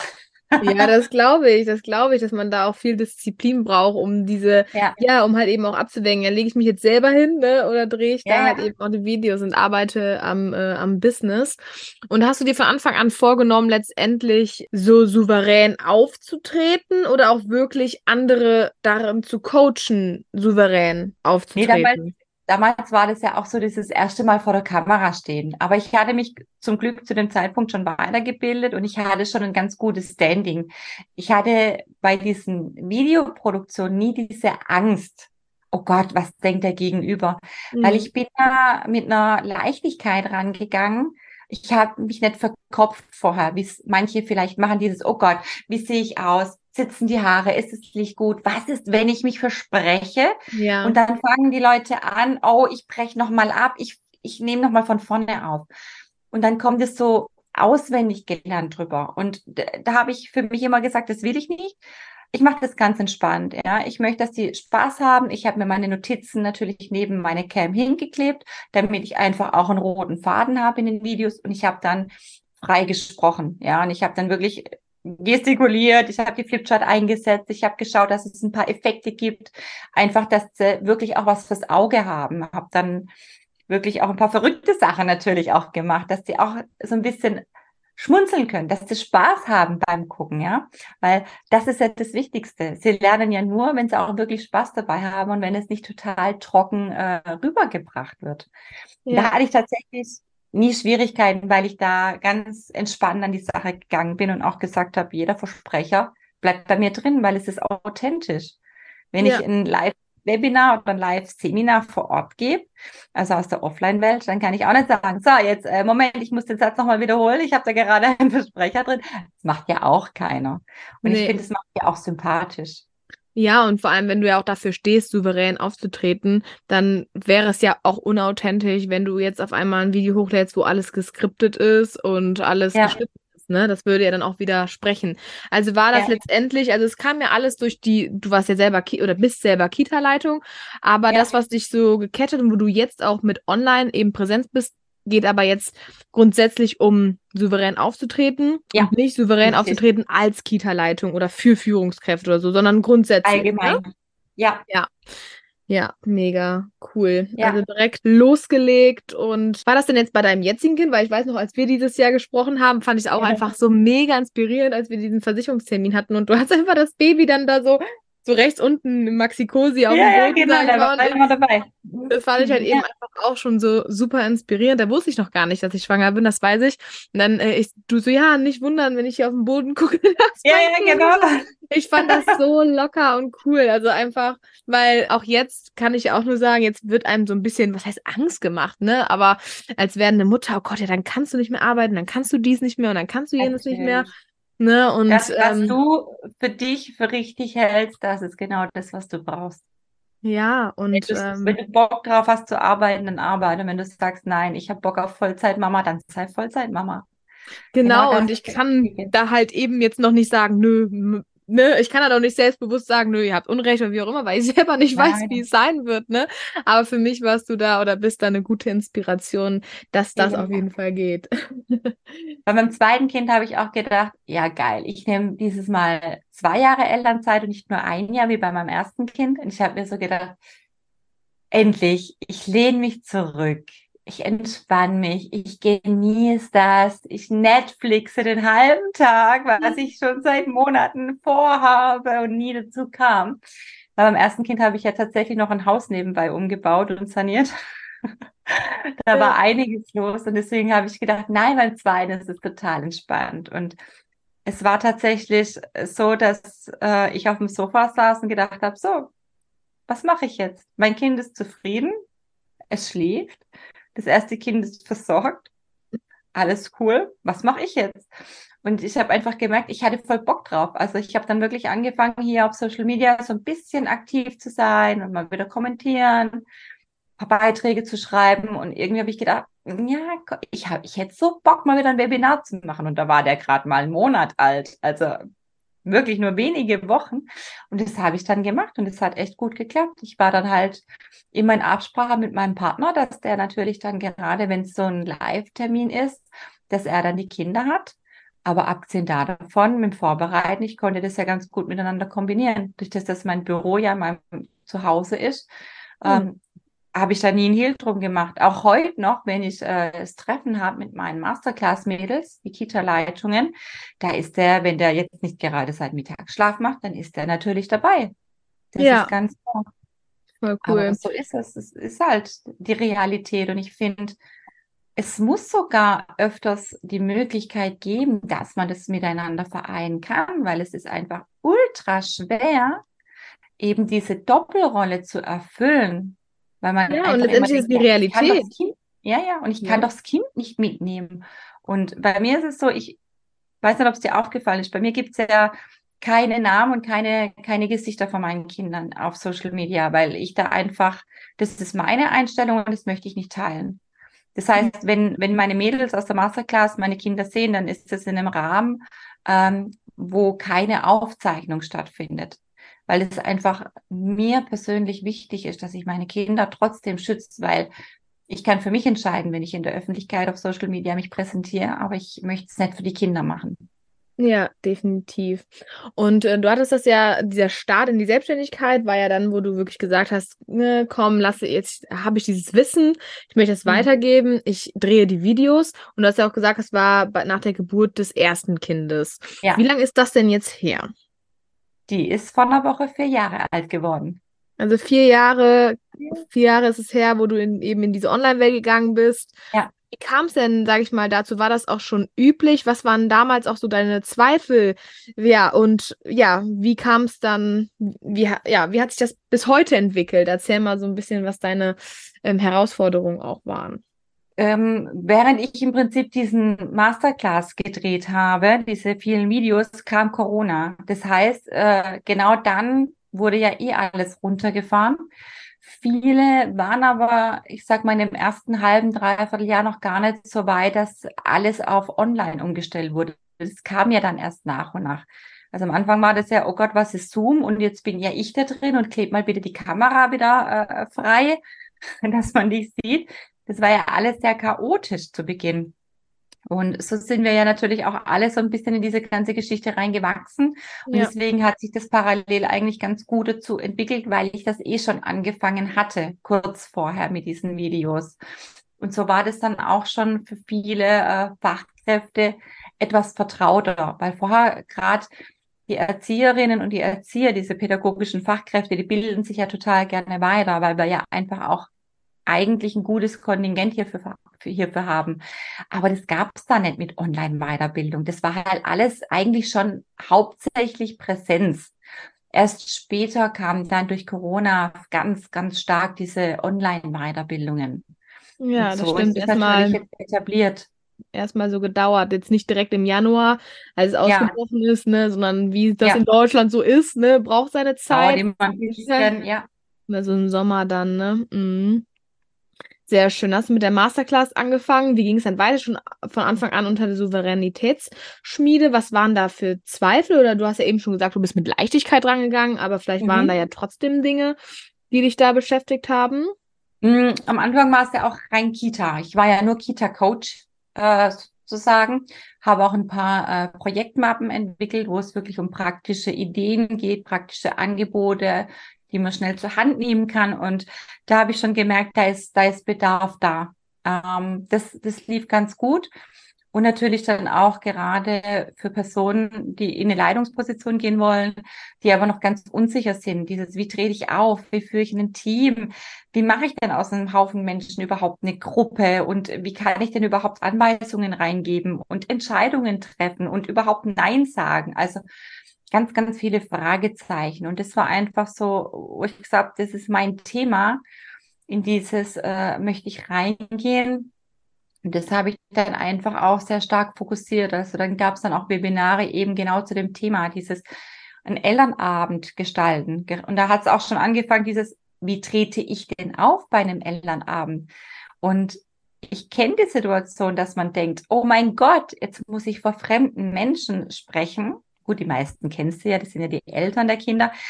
Ja, das glaube ich, das glaube ich, dass man da auch viel Disziplin braucht, um diese, Ja, ja, um halt eben auch abzuwägen, ja, lege ich mich jetzt selber hin, ne, oder drehe ich ja, da halt ja. eben auch die Videos und arbeite am, äh, am Business. Und hast du dir von Anfang an vorgenommen, letztendlich so souverän aufzutreten oder auch wirklich andere darin zu coachen, souverän Nee, damals, aufzutreten? damals war das ja auch so dieses erste Mal vor der Kamera stehen. Aber ich hatte mich zum Glück zu dem Zeitpunkt schon weitergebildet und ich hatte schon ein ganz gutes Standing. Ich hatte bei diesen Videoproduktionen nie diese Angst. Oh Gott, was denkt der Gegenüber? Weil Mhm. ich bin da mit einer Leichtigkeit rangegangen. Ich habe mich nicht verkopft vorher, wie es manche vielleicht machen, dieses, oh Gott, wie sehe ich aus? Sitzen die Haare? Ist das Licht gut? Was ist, wenn ich mich verspreche? Und Ja, dann fangen die Leute an, oh, ich breche nochmal ab, ich, ich nehme nochmal von vorne auf. Und dann kommt es so auswendig gelernt drüber. Und da, da habe ich für mich immer gesagt, das will ich nicht. Ich mache das ganz entspannt. Ja, ich möchte, dass die Spaß haben. Ich habe mir meine Notizen natürlich neben meine Cam hingeklebt, damit ich einfach auch einen roten Faden habe in den Videos. Und ich habe dann frei gesprochen. Ja, und ich habe dann wirklich gestikuliert, ich habe die Flipchart eingesetzt, ich habe geschaut, dass es ein paar Effekte gibt, einfach, dass sie wirklich auch was fürs Auge haben. Habe dann wirklich auch ein paar verrückte Sachen natürlich auch gemacht, dass die auch so ein bisschen schmunzeln können, dass sie Spaß haben beim Gucken, ja, weil das ist ja das Wichtigste. Sie lernen ja nur, wenn sie auch wirklich Spaß dabei haben und wenn es nicht total trocken äh, rübergebracht wird. Und da ja. hatte ich tatsächlich nie Schwierigkeiten, weil ich da ganz entspannt an die Sache gegangen bin und auch gesagt habe, jeder Versprecher bleibt bei mir drin, weil es ist authentisch. Wenn ich Ja. ein Live-Webinar oder ein Live-Seminar vor Ort gebe, also aus der Offline-Welt, dann kann ich auch nicht sagen, so, jetzt, äh, Moment, ich muss den Satz nochmal wiederholen, ich habe da gerade einen Versprecher drin. Das macht ja auch keiner. Und ich Nee. finde, das macht ja auch sympathisch. Ja, und vor allem, wenn du ja auch dafür stehst, souverän aufzutreten, dann wäre es ja auch unauthentisch, wenn du jetzt auf einmal ein Video hochlädst, wo alles geskriptet ist und alles Ja, geschnitten ist, ne? Das würde ja dann auch widersprechen. Also war das ja, letztendlich, also es kam ja alles durch die, du warst ja selber Ki oder bist selber Kita-Leitung, aber ja, das, was dich so gecatcht und wo du jetzt auch mit online eben Präsenz bist, geht aber jetzt grundsätzlich um souverän aufzutreten ja, und nicht souverän richtig. aufzutreten als Kita-Leitung oder für Führungskräfte oder so, sondern grundsätzlich, ne? Allgemein. Ja, Ja, ja, mega cool. Also ja. direkt losgelegt. Und war das denn jetzt bei deinem jetzigen Kind? Weil ich weiß noch, als wir dieses Jahr gesprochen haben, fand ich es auch einfach so mega inspirierend, als wir diesen Versicherungstermin hatten. Und du hast einfach das Baby dann da so, so rechts unten im Maxi-Cosi auf Ja, dem ja, Boden, genau, sag ich da mal. Und war immer ich, dabei. das fand ich halt eben Ja, einfach auch schon so super inspirierend. Da wusste ich noch gar nicht, dass ich schwanger bin, das weiß ich. Und dann, äh, ich, du so, ja, nicht wundern, wenn ich hier auf den Boden gucke, dass ja, mein ja, Baby so. genau. Ich fand das so locker und cool. Also einfach, weil auch jetzt kann ich auch nur sagen, jetzt wird einem so ein bisschen, was heißt Angst gemacht, ne? Aber als werdende Mutter, oh Gott, ja, dann kannst du nicht mehr arbeiten, dann kannst du dies nicht mehr und dann kannst du jenes nicht mehr, Natürlich. ne? Und Das, was ähm, du für dich für richtig hältst, das ist genau das, was du brauchst. ja, Wenn und du, wenn ähm, du Bock drauf hast zu arbeiten, dann arbeite. Wenn du sagst, nein, ich habe Bock auf Vollzeitmama, dann sei Vollzeitmama. Genau genau, das und ich ist das kann Richtige. da halt eben jetzt noch nicht sagen, nö, m- ne, ich kann halt auch nicht selbstbewusst sagen, nö, ihr habt Unrecht oder wie auch immer, weil ich selber nicht weiß, wie Nein, es sein wird, ne? Aber für mich warst du da oder bist da eine gute Inspiration, dass das auf eben. jeden Fall geht. Bei meinem zweiten Kind habe ich auch gedacht, ja geil, ich nehme dieses Mal zwei Jahre Elternzeit und nicht nur ein Jahr wie bei meinem ersten Kind. Und ich habe mir so gedacht, endlich, ich lehne mich zurück. Ich entspanne mich, ich genieße das, ich Netflixe den halben Tag, was ich schon seit Monaten vorhabe und nie dazu kam. Bei meinem ersten Kind habe ich ja tatsächlich noch ein Haus nebenbei umgebaut und saniert. Da war Ja. einiges los und deswegen habe ich gedacht, nein, beim zweiten ist es total entspannt. Und es war tatsächlich so, dass äh, ich auf dem Sofa saß und gedacht habe, so, was mache ich jetzt? Mein Kind ist zufrieden, es schläft, das erste Kind ist versorgt, alles cool, was mache ich jetzt? Und ich habe einfach gemerkt, ich hatte voll Bock drauf. Also ich habe dann wirklich angefangen, hier auf Social Media so ein bisschen aktiv zu sein und mal wieder kommentieren, paar Beiträge zu schreiben und irgendwie habe ich gedacht, ja, ich habe, ich hätte so Bock, mal wieder ein Webinar zu machen und da war der gerade mal einen Monat alt, also wirklich nur wenige Wochen und das habe ich dann gemacht und es hat echt gut geklappt. Ich war dann halt immer in Absprache mit meinem Partner, dass der natürlich dann gerade, wenn es so ein Live-Termin ist, dass er dann die Kinder hat. Aber abgesehen davon, mit dem Vorbereiten, ich konnte das ja ganz gut miteinander kombinieren. Durch das, dass mein Büro ja in meinem Zuhause ist, Hm. ähm, habe ich da nie einen Hehl drum gemacht. Auch heute noch, wenn ich äh, das Treffen habe mit meinen Masterclass-Mädels, die Kita-Leitungen, da ist der, wenn der jetzt nicht gerade seinen Mittagsschlaf macht, dann ist der natürlich dabei. Das ist Ja, ganz klar. voll Aber cool. so ist es. Es ist halt die Realität. Und ich finde, es muss sogar öfters die Möglichkeit geben, dass man das miteinander vereinen kann, weil es ist einfach ultra schwer, eben diese Doppelrolle zu erfüllen, weil man Ja, und einfach immer letztendlich ist es denkt, die ja, ich kann doch Realität. das Kind, ja, ja, und ich kann Ne? doch das Kind nicht mitnehmen. Und bei mir ist es so, ich weiß nicht, ob es dir aufgefallen ist, bei mir gibt es ja keine Namen und keine, keine Gesichter von meinen Kindern auf Social Media, weil ich da einfach, das ist meine Einstellung und das möchte ich nicht teilen. Das heißt, wenn, wenn meine Mädels aus der Masterclass meine Kinder sehen, dann ist es in einem Rahmen, ähm, wo keine Aufzeichnung stattfindet. Weil es einfach mir persönlich wichtig ist, dass ich meine Kinder trotzdem schütze, weil ich kann für mich entscheiden, wenn ich in der Öffentlichkeit auf Social Media mich präsentiere, aber ich möchte es nicht für die Kinder machen. Ja, definitiv. Und äh, du hattest das ja, dieser Start in die Selbstständigkeit war ja dann, wo du wirklich gesagt hast, ne, komm, lasse jetzt, habe ich dieses Wissen, ich möchte es Mhm. weitergeben, ich drehe die Videos. Und du hast ja auch gesagt, es war bei- nach der Geburt des ersten Kindes. Wie Ja, lange ist das denn jetzt her? die ist vor einer Woche vier Jahre alt geworden. Also vier Jahre, vier Jahre ist es her, wo du in, eben in diese Online-Welt gegangen bist. Ja. Wie kam es denn, sage ich mal, dazu? War das auch schon üblich? Was waren damals auch so deine Zweifel? Ja, und ja, wie kam es dann, wie, ha- ja, wie hat sich das bis heute entwickelt? Erzähl mal so ein bisschen, was deine ähm, Herausforderungen auch waren. Ähm, während ich im Prinzip diesen Masterclass gedreht habe, diese vielen Videos, kam Corona. Das heißt, äh, genau dann wurde ja eh alles runtergefahren. Viele waren aber, ich sag mal, in dem ersten halben, dreiviertel Jahr noch gar nicht so weit, dass alles auf online umgestellt wurde. Das kam ja dann erst nach und nach. Also am Anfang war das ja, oh Gott, was ist Zoom? Und jetzt bin ja ich da drin und kleb mal bitte die Kamera wieder äh, frei, dass man dich sieht. Das war ja alles sehr chaotisch zu Beginn. Und so sind wir ja natürlich auch alle so ein bisschen in diese ganze Geschichte reingewachsen. Und Ja, deswegen hat sich das parallel eigentlich ganz gut dazu entwickelt, weil ich das eh schon angefangen hatte, kurz vorher mit diesen Videos. Und so war das dann auch schon für viele äh, Fachkräfte etwas vertrauter, weil vorher gerade die Erzieherinnen und die Erzieher, diese pädagogischen Fachkräfte, die bilden sich ja total gerne weiter, weil wir ja einfach auch eigentlich ein gutes Kontingent hierfür, für, hierfür haben. Aber das gab es da nicht mit Online-Weiterbildung. Das war halt alles eigentlich schon hauptsächlich Präsenz. Erst später kamen dann durch Corona ganz, ganz stark diese Online-Weiterbildungen. Und ja, das so ist stimmt. es natürlich Erstmal, jetzt etabliert. erstmal so gedauert. Jetzt nicht direkt im Januar, als es Ja, ausgebrochen ist, ne, sondern wie das in ja, Deutschland so ist, ne, braucht seine dauert Zeit. immer ein bisschen, ja. Also im Sommer dann, ne? Mhm. Sehr schön. Hast du mit der Masterclass angefangen? Wie ging es dann weiter? Schon von Anfang an unter der Souveränitätsschmiede? Was waren da für Zweifel? Oder du hast ja eben schon gesagt, du bist mit Leichtigkeit rangegangen, aber vielleicht waren da Mhm. ja trotzdem Dinge, die dich da beschäftigt haben. Mm, Am Anfang war es ja auch rein Kita. Ich war ja nur Kita-Coach, äh, sozusagen, habe auch ein paar äh, Projektmappen entwickelt, wo es wirklich um praktische Ideen geht, praktische Angebote, die man schnell zur Hand nehmen kann. Und da habe ich schon gemerkt, da ist, da ist Bedarf da. Ähm, das, das lief ganz gut. Und natürlich dann auch gerade für Personen, die in eine Leitungsposition gehen wollen, die aber noch ganz unsicher sind. Dieses, wie trete ich auf? Wie führe ich ein Team? Wie mache ich denn aus einem Haufen Menschen überhaupt eine Gruppe? Und wie kann ich denn überhaupt Anweisungen reingeben und Entscheidungen treffen und überhaupt Nein sagen? Also ganz, ganz viele Fragezeichen. Und das war einfach so, wo ich gesagt habe, das ist mein Thema. In dieses äh, möchte ich reingehen. Und das habe ich dann einfach auch sehr stark fokussiert. Also dann gab es dann auch Webinare eben genau zu dem Thema, dieses einen Elternabend gestalten. Und da hat es auch schon angefangen, dieses, wie trete ich denn auf bei einem Elternabend? Und ich kenne die Situation, dass man denkt, oh mein Gott, jetzt muss ich vor fremden Menschen sprechen. Gut, die meisten kennst du ja, das sind ja die Eltern der Kinder.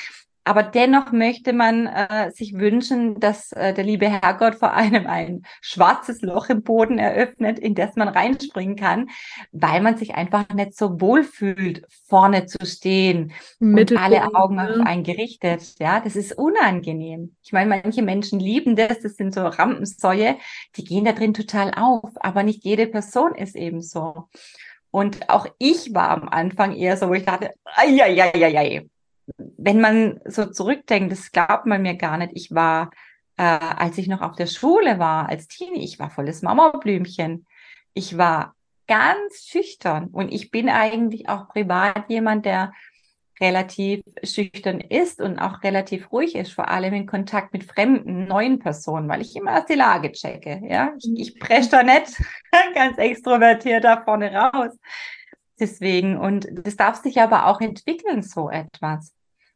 Aber dennoch möchte man äh, sich wünschen, dass äh, der liebe Herrgott vor allem ein schwarzes Loch im Boden eröffnet, in das man reinspringen kann, weil man sich einfach nicht so wohl fühlt, vorne zu stehen und alle Augen auf einen gerichtet. Ja, das ist unangenehm. Ich meine, manche Menschen lieben das, das sind so Rampensäue, die gehen da drin total auf, aber nicht jede Person ist eben so. Und auch ich war am Anfang eher so, wo ich dachte, ai, ai, ai, ai, ai. Wenn man so zurückdenkt, das glaubt man mir gar nicht. Ich war, äh, als ich noch auf der Schule war, als Teenie, ich war volles Mauerblümchen. Ich war ganz schüchtern und ich bin eigentlich auch privat jemand, der relativ schüchtern ist und auch relativ ruhig ist, vor allem in Kontakt mit fremden, neuen Personen, weil ich immer erst die Lage checke. Ja, ich, ich presche da nicht ganz extrovertiert da vorne raus. Deswegen, und das darf sich aber auch entwickeln, so etwas.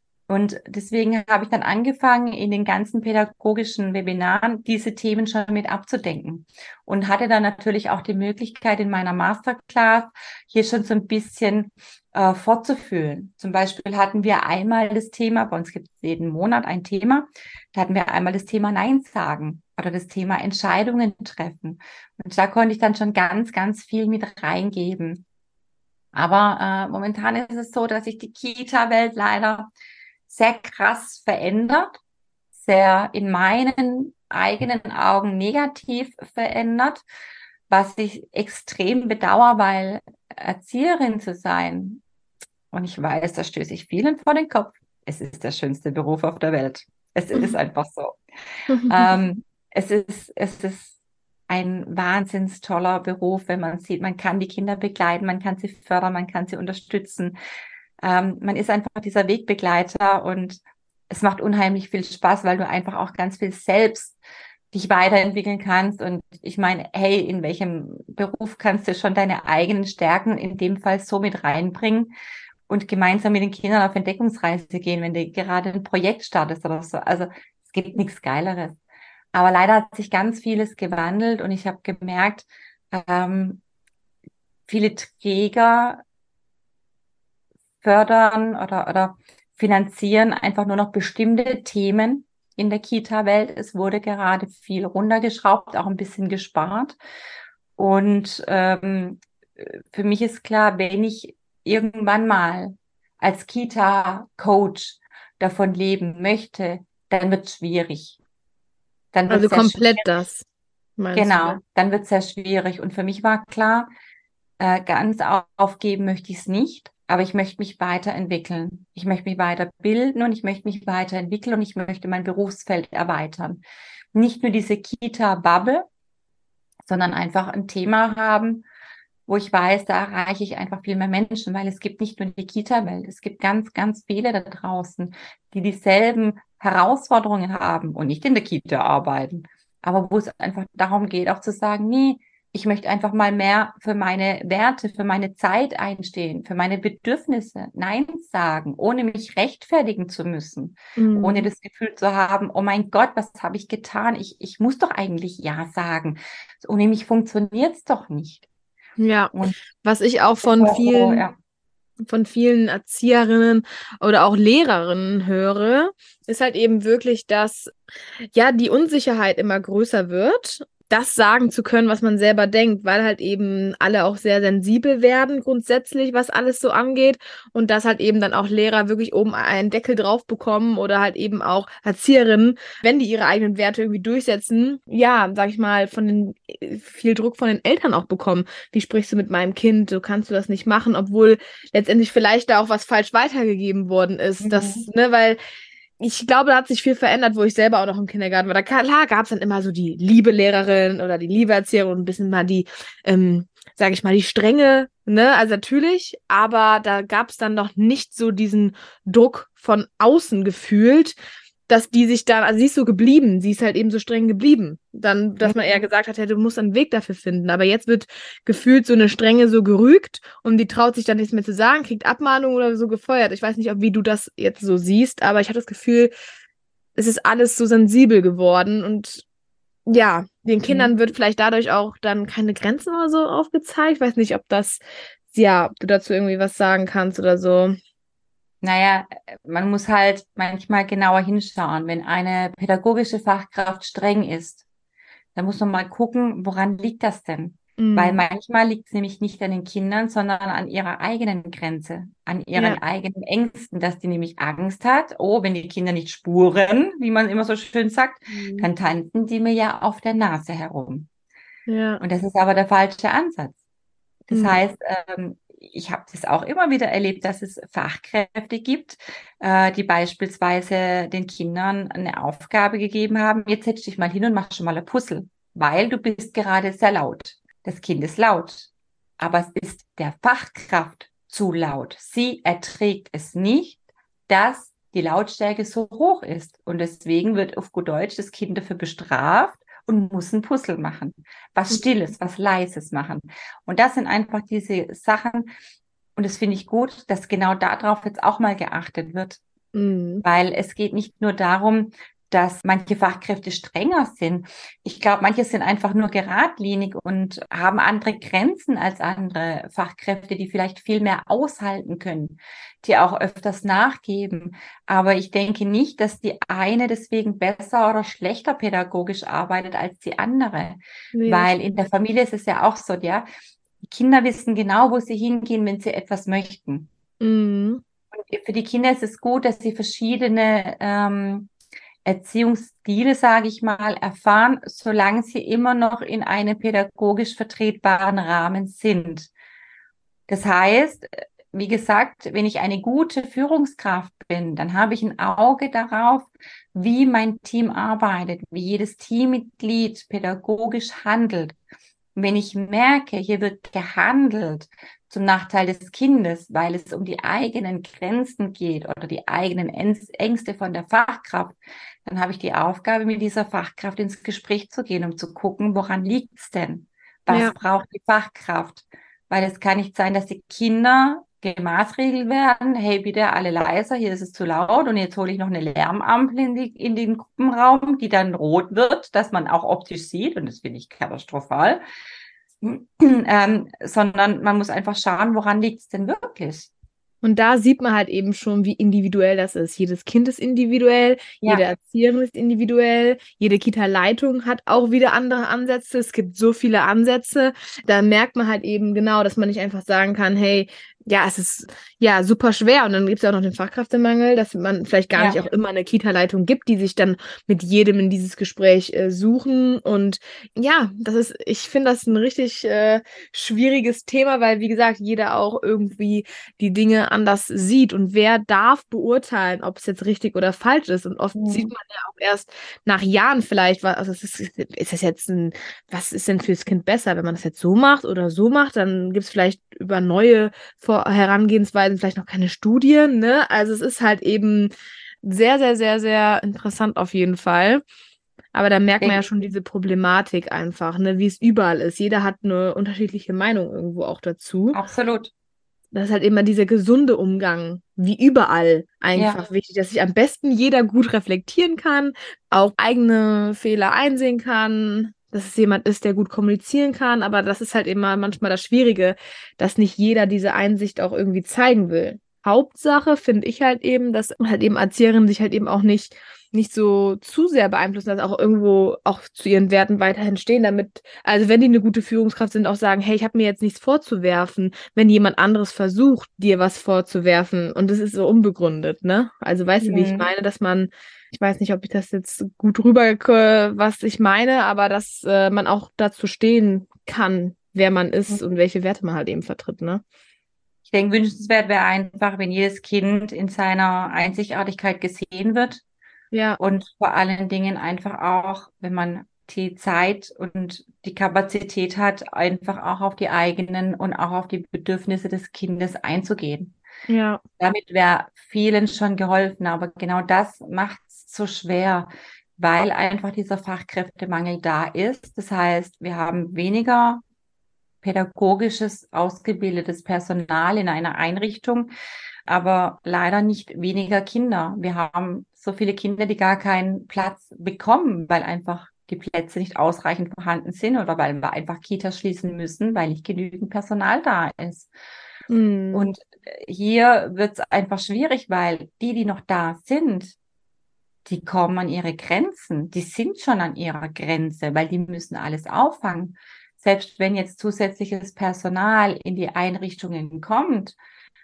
Und deswegen habe ich dann angefangen, in den ganzen pädagogischen Webinaren diese Themen schon mit abzudenken und hatte dann natürlich auch die Möglichkeit in meiner Masterclass hier schon so ein bisschen äh, fortzuführen. Zum Beispiel hatten wir einmal das Thema, bei uns gibt es jeden Monat ein Thema, da hatten wir einmal das Thema Nein sagen oder das Thema Entscheidungen treffen. Und da konnte ich dann schon ganz, ganz viel mit reingeben. Aber äh, momentan ist es so, dass sich die Kita-Welt leider sehr krass verändert, sehr in meinen eigenen Augen negativ verändert, was ich extrem bedauere, weil Erzieherin zu sein, und ich weiß, da stöße ich vielen vor den Kopf, es ist der schönste Beruf auf der Welt. Es ist einfach so. ähm, es ist, es ist ein wahnsinns toller Beruf, wenn man sieht, man kann die Kinder begleiten, man kann sie fördern, man kann sie unterstützen. Ähm, man ist einfach dieser Wegbegleiter und es macht unheimlich viel Spaß, weil du einfach auch ganz viel selbst dich weiterentwickeln kannst. Und ich meine, hey, in welchem Beruf kannst du schon deine eigenen Stärken in dem Fall so mit reinbringen und gemeinsam mit den Kindern auf Entdeckungsreise gehen, wenn du gerade ein Projekt startest oder so. Also es gibt nichts Geileres. Aber leider hat sich ganz vieles gewandelt und ich habe gemerkt, ähm, viele Träger fördern oder, oder finanzieren einfach nur noch bestimmte Themen in der Kita-Welt. Es wurde gerade viel runtergeschraubt, auch ein bisschen gespart. Und ähm, für mich ist klar, wenn ich irgendwann mal als Kita-Coach davon leben möchte, dann wird es schwierig. Dann wird's also komplett schwierig. Das, meinst genau, du? dann wird es sehr schwierig. Und für mich war klar, äh, ganz aufgeben möchte ich es nicht. Aber ich möchte mich weiterentwickeln. Ich möchte mich weiterbilden und ich möchte mich weiterentwickeln und ich möchte mein Berufsfeld erweitern. Nicht nur diese Kita-Bubble, sondern einfach ein Thema haben, wo ich weiß, da erreiche ich einfach viel mehr Menschen, weil es gibt nicht nur die Kita-Welt, es gibt ganz, ganz viele da draußen, die dieselben Herausforderungen haben und nicht in der Kita arbeiten, aber wo es einfach darum geht, auch zu sagen, nee, ich möchte einfach mal mehr für meine Werte, für meine Zeit einstehen, für meine Bedürfnisse, Nein sagen, ohne mich rechtfertigen zu müssen, mhm. ohne das Gefühl zu haben, oh mein Gott, was habe ich getan? Ich, ich muss doch eigentlich Ja sagen. Ohne mich funktioniert es doch nicht. Ja, und was ich auch von vielen, ja. von vielen Erzieherinnen oder auch Lehrerinnen höre, ist halt eben wirklich, dass ja die Unsicherheit immer größer wird, das sagen zu können, was man selber denkt, weil halt eben alle auch sehr sensibel werden grundsätzlich, was alles so angeht und dass halt eben dann auch Lehrer wirklich oben einen Deckel drauf bekommen oder halt eben auch Erzieherinnen, wenn die ihre eigenen Werte irgendwie durchsetzen, ja, sag ich mal, von den viel Druck von den Eltern auch bekommen. Wie sprichst du mit meinem Kind? So kannst du das nicht machen, obwohl letztendlich vielleicht da auch was falsch weitergegeben worden ist. Mhm. Das, ne, weil ich glaube, da hat sich viel verändert, wo ich selber auch noch im Kindergarten war. Da klar gab es dann immer so die liebe Lehrerin oder die liebe Erzieherin und ein bisschen mal die, ähm, sage ich mal, die strenge, ne, also natürlich, aber da gab es dann noch nicht so diesen Druck von außen gefühlt, dass die sich dann, also sie ist so geblieben, sie ist halt eben so streng geblieben. Dann, dass man eher gesagt hat, ja, du musst einen Weg dafür finden. Aber jetzt wird gefühlt so eine Strenge so gerügt und die traut sich dann nichts mehr zu sagen, kriegt Abmahnung oder so gefeuert. Ich weiß nicht, ob wie du das jetzt so siehst, aber ich habe das Gefühl, es ist alles so sensibel geworden und ja, den Kindern wird vielleicht dadurch auch dann keine Grenzen oder so aufgezeigt. Ich weiß nicht, ob das, ja, ob du dazu irgendwie was sagen kannst oder so. Naja, man muss halt manchmal genauer hinschauen. Wenn eine pädagogische Fachkraft streng ist, dann muss man mal gucken, woran liegt das denn? Weil Mhm. manchmal liegt es nämlich nicht an den Kindern, sondern an ihrer eigenen Grenze, an Ja. ihren eigenen Ängsten, dass die nämlich Angst hat, oh, wenn die Kinder nicht spuren, wie man immer so schön sagt, Mhm. dann tanzen die mir ja auf der Nase herum. Ja. Und das ist aber der falsche Ansatz. Das Mhm. heißt, ähm, ich habe das auch immer wieder erlebt, dass es Fachkräfte gibt, äh, die beispielsweise den Kindern eine Aufgabe gegeben haben. Jetzt setz dich mal hin und mach schon mal ein Puzzle, weil du bist gerade sehr laut. Das Kind ist laut, aber es ist der Fachkraft zu laut. Sie erträgt es nicht, dass die Lautstärke so hoch ist. Und deswegen wird auf gut Deutsch das Kind dafür bestraft und muss ein Puzzle machen. Was Stilles, was Leises machen. Und das sind einfach diese Sachen, und das finde ich gut, dass genau darauf jetzt auch mal geachtet wird, Mhm. weil es geht nicht nur darum, dass manche Fachkräfte strenger sind. Ich glaube, manche sind einfach nur geradlinig und haben andere Grenzen als andere Fachkräfte, die vielleicht viel mehr aushalten können, die auch öfters nachgeben. Aber ich denke nicht, dass die eine deswegen besser oder schlechter pädagogisch arbeitet als die andere. Nee, das Weil in der Familie ist es ja auch so, ja, die Kinder wissen genau, wo sie hingehen, wenn sie etwas möchten. Mhm. Für die Kinder ist es gut, dass sie verschiedene ähm, Erziehungsstile, sage ich mal, erfahren, solange sie immer noch in einem pädagogisch vertretbaren Rahmen sind. Das heißt, wie gesagt, wenn ich eine gute Führungskraft bin, dann habe ich ein Auge darauf, wie mein Team arbeitet, wie jedes Teammitglied pädagogisch handelt. Und wenn ich merke, hier wird gehandelt zum Nachteil des Kindes, weil es um die eigenen Grenzen geht oder die eigenen Ängste von der Fachkraft, dann habe ich die Aufgabe, mit dieser Fachkraft ins Gespräch zu gehen, um zu gucken, woran liegt es denn? Was Ja. braucht die Fachkraft? Weil es kann nicht sein, dass die Kinder gemaßregelt werden. Hey, bitte alle leiser, hier ist es zu laut. Und jetzt hole ich noch eine Lärmampel in, die, in den Gruppenraum, die dann rot wird, dass man auch optisch sieht. Und das finde ich katastrophal. Ähm, sondern man muss einfach schauen, woran liegt es denn wirklich? Und da sieht man halt eben schon, wie individuell das ist. Jedes Kind ist individuell, jede Ja, Erzieherin ist individuell, jede Kita-Leitung hat auch wieder andere Ansätze. Es gibt so viele Ansätze. Da merkt man halt eben genau, dass man nicht einfach sagen kann, hey, ja, es ist ja super schwer. Und dann gibt es ja auch noch den Fachkräftemangel, dass man vielleicht gar nicht ja. auch immer eine Kita-Leitung gibt, die sich dann mit jedem in dieses Gespräch äh, suchen. Und ja, das ist, ich finde das ein richtig äh, schwieriges Thema, weil, wie gesagt, jeder auch irgendwie die Dinge anders sieht und wer darf beurteilen, ob es jetzt richtig oder falsch ist. Und oft sieht Mhm. man ja auch erst nach Jahren vielleicht, was, also es ist, ist das jetzt ein, was ist denn fürs Kind besser, wenn man das jetzt so macht oder so macht, dann gibt es vielleicht über neue Vor Herangehensweisen vielleicht noch keine Studien, ne? Also es ist halt eben sehr, sehr, sehr, sehr interessant auf jeden Fall. Aber da merkt man ja schon diese Problematik einfach, ne, wie es überall ist. Jeder hat eine unterschiedliche Meinung irgendwo auch dazu. Absolut. Das ist halt immer dieser gesunde Umgang, wie überall Ja. einfach wichtig, dass sich am besten jeder gut reflektieren kann, auch eigene Fehler einsehen kann, dass es jemand ist, der gut kommunizieren kann, aber das ist halt immer manchmal das Schwierige, dass nicht jeder diese Einsicht auch irgendwie zeigen will. Hauptsache finde ich halt eben, dass halt eben Erzieherinnen sich halt eben auch nicht nicht so zu sehr beeinflussen, dass auch irgendwo auch zu ihren Werten weiterhin stehen, damit, also wenn die eine gute Führungskraft sind, auch sagen, hey, ich habe mir jetzt nichts vorzuwerfen, wenn jemand anderes versucht, dir was vorzuwerfen und das ist so unbegründet, ne? Also weißt du, wie ich Mhm. meine, dass man, ich weiß nicht, ob ich das jetzt gut rüber, äh, was ich meine, aber dass äh, man auch dazu stehen kann, wer man ist und welche Werte man halt eben vertritt, ne? Ich denke, wünschenswert wäre einfach, wenn jedes Kind in seiner Einzigartigkeit gesehen wird Ja, und vor allen Dingen einfach auch, wenn man die Zeit und die Kapazität hat, einfach auch auf die eigenen und auch auf die Bedürfnisse des Kindes einzugehen. ja, Damit wäre vielen schon geholfen, aber genau das macht es so schwer, weil einfach dieser Fachkräftemangel da ist. Das heißt, wir haben weniger pädagogisches, ausgebildetes Personal in einer Einrichtung, aber leider nicht weniger Kinder. Wir haben so viele Kinder, die gar keinen Platz bekommen, weil einfach die Plätze nicht ausreichend vorhanden sind oder weil wir einfach Kitas schließen müssen, weil nicht genügend Personal da ist. mm, Und hier wird es einfach schwierig, weil die, die noch da sind, die kommen an ihre Grenzen. Die sind schon an ihrer Grenze, weil die müssen alles auffangen. Selbst wenn jetzt zusätzliches Personal in die Einrichtungen kommt,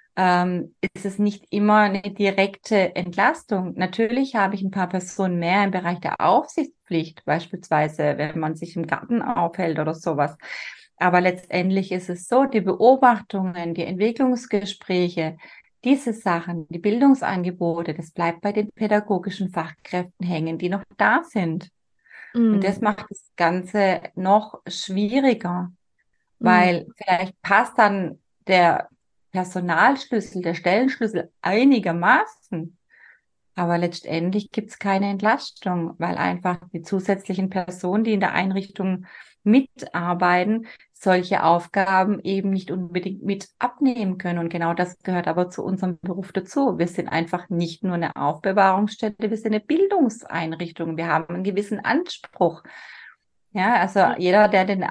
ähm, ist es nicht immer eine direkte Entlastung. Natürlich habe ich ein paar Personen mehr im Bereich der Aufsichtspflicht, beispielsweise, wenn man sich im Garten aufhält oder sowas. Aber letztendlich ist es so, die Beobachtungen, die Entwicklungsgespräche, diese Sachen, die Bildungsangebote, das bleibt bei den pädagogischen Fachkräften hängen, die noch da sind. Und das Mm, macht das Ganze noch schwieriger, mm, weil vielleicht passt dann der Personalschlüssel, der Stellenschlüssel einigermaßen, aber letztendlich gibt es keine Entlastung, weil einfach die zusätzlichen Personen, die in der Einrichtung mitarbeiten, solche Aufgaben eben nicht unbedingt mit abnehmen können. Und genau das gehört aber zu unserem Beruf dazu. Wir sind einfach nicht nur eine Aufbewahrungsstätte, wir sind eine Bildungseinrichtung. Wir haben einen gewissen Anspruch. Ja, also jeder, der den,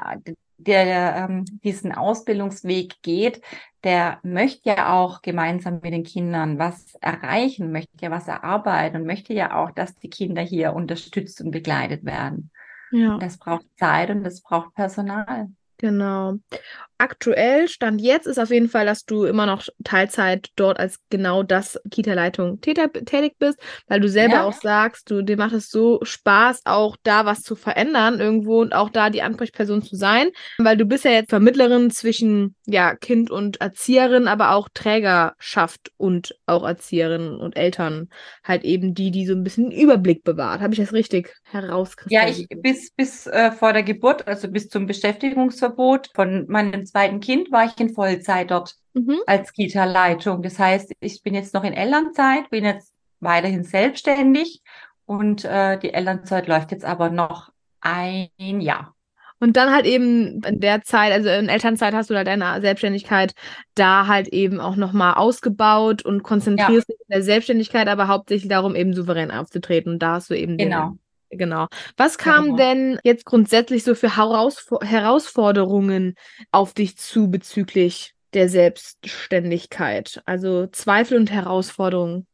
der ähm, diesen Ausbildungsweg geht, der möchte ja auch gemeinsam mit den Kindern was erreichen, möchte ja was erarbeiten und möchte ja auch, dass die Kinder hier unterstützt und begleitet werden. ja. Das braucht Zeit und das braucht Personal. Genau. Aktuell, Stand jetzt, ist auf jeden Fall, dass du immer noch Teilzeit dort als genau das Kita-Leitung täter- tätig bist, weil du selber Ja, auch sagst, du, dir macht es so Spaß, auch da was zu verändern irgendwo und auch da die Ansprechperson zu sein, weil du bist ja jetzt Vermittlerin zwischen, ja, Kind und Erzieherin, aber auch Trägerschaft und auch Erzieherinnen und Eltern, halt eben die, die so ein bisschen den Überblick bewahrt. Habe ich das richtig ja, ich herauskristallisiert? bis bis äh, vor der Geburt, also bis zum Beschäftigungsverbot von meinem zweiten Kind, war ich in Vollzeit dort Mhm. als Kita-Leitung. Das heißt, ich bin jetzt noch in Elternzeit, bin jetzt weiterhin selbstständig und äh, die Elternzeit läuft jetzt aber noch ein Jahr. Und dann halt eben in der Zeit, also in Elternzeit hast du halt deine Selbstständigkeit da halt eben auch nochmal ausgebaut und Ja, konzentrierst dich in der Selbstständigkeit, aber hauptsächlich darum, eben souverän aufzutreten. Und da hast du eben genau, den, genau. Was kam genau. denn jetzt grundsätzlich so für Herausfor Herausforderungen auf dich zu bezüglich der Selbstständigkeit? Also Zweifel und Herausforderungen.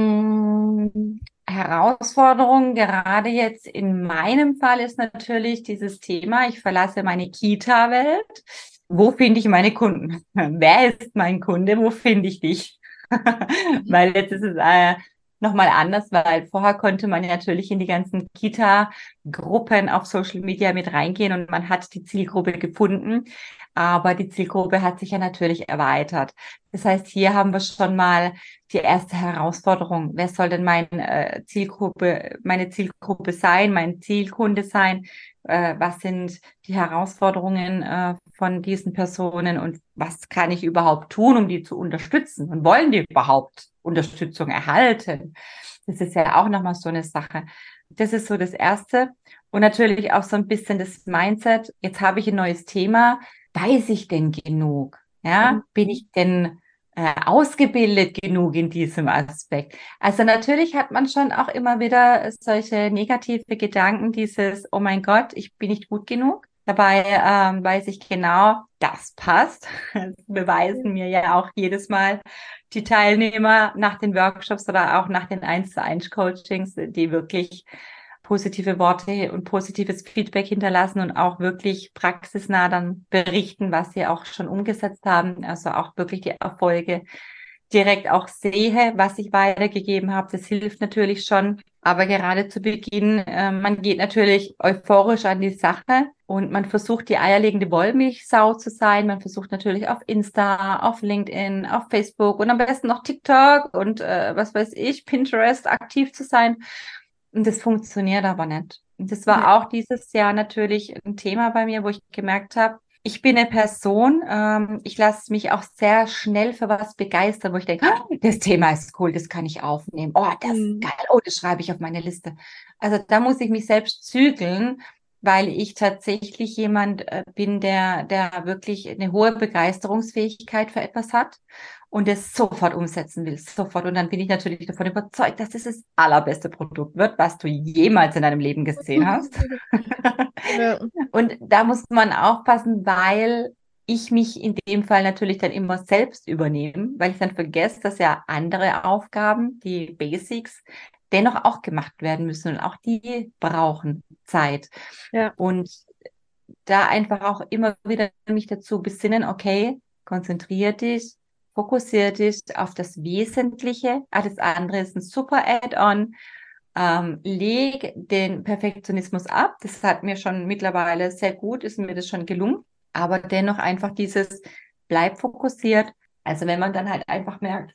Mm, Herausforderung gerade jetzt in meinem Fall ist natürlich dieses Thema, ich verlasse meine Kita-Welt. Wo finde ich meine Kunden? Wer ist mein Kunde? Wo finde ich dich? Weil jetzt ist es äh, nochmal anders, weil vorher konnte man ja natürlich in die ganzen Kita-Gruppen auf Social Media mit reingehen und man hat die Zielgruppe gefunden, aber die Zielgruppe hat sich ja natürlich erweitert. Das heißt, hier haben wir schon mal die erste Herausforderung. Wer soll denn meine äh, Zielgruppe, meine Zielgruppe sein, mein Zielkunde sein? Äh, was sind die Herausforderungen äh, von diesen Personen und was kann ich überhaupt tun, um die zu unterstützen? Und wollen die überhaupt Unterstützung erhalten? Das ist ja auch nochmal so eine Sache. Das ist so das Erste. Und natürlich auch so ein bisschen das Mindset. Jetzt habe ich ein neues Thema. Weiß ich denn genug? Ja, bin ich denn äh, ausgebildet genug in diesem Aspekt? Also natürlich hat man schon auch immer wieder solche negative Gedanken, dieses, oh mein Gott, ich bin nicht gut genug. Dabei ähm, weiß ich genau, das passt. Das beweisen mir ja auch jedes Mal die Teilnehmer nach den Workshops oder auch nach den eins zu eins Coachings, die wirklich positive Worte und positives Feedback hinterlassen und auch wirklich praxisnah dann berichten, was sie auch schon umgesetzt haben. Also auch wirklich die Erfolge direkt auch sehe, was ich weitergegeben habe. Das hilft natürlich schon. Aber gerade zu Beginn, äh, man geht natürlich euphorisch an die Sache und man versucht, die eierlegende Wollmilchsau zu sein. Man versucht natürlich auf Insta, auf LinkedIn, auf Facebook und am besten noch TikTok und äh, was weiß ich, Pinterest aktiv zu sein. Und das funktioniert aber nicht. Und das Ja. war auch dieses Jahr natürlich ein Thema bei mir, wo ich gemerkt habe, ich bin eine Person, ähm, ich lasse mich auch sehr schnell für was begeistern, wo ich denke, ah, das Thema ist cool, das kann ich aufnehmen. Oh, das ist Mhm. geil. Oh, das schreibe ich auf meine Liste. Also da muss ich mich selbst zügeln, weil ich tatsächlich jemand äh, bin, der, der wirklich eine hohe Begeisterungsfähigkeit für etwas hat und es sofort umsetzen will, sofort. Und dann bin ich natürlich davon überzeugt, dass es das allerbeste Produkt wird, was du jemals in deinem Leben gesehen hast. Ja. Und da muss man aufpassen, weil ich mich in dem Fall natürlich dann immer selbst übernehme, weil ich dann vergesse, dass ja andere Aufgaben, die Basics, dennoch auch gemacht werden müssen und auch die brauchen Zeit. Ja. Und da einfach auch immer wieder mich dazu besinnen, okay, konzentrier dich, fokussier dich auf das Wesentliche. Alles andere ist ein super Add-on. Ähm, leg den Perfektionismus ab. Das hat mir schon mittlerweile sehr gut, ist mir das schon gelungen. Aber dennoch einfach dieses, bleib fokussiert. Also wenn man dann halt einfach merkt,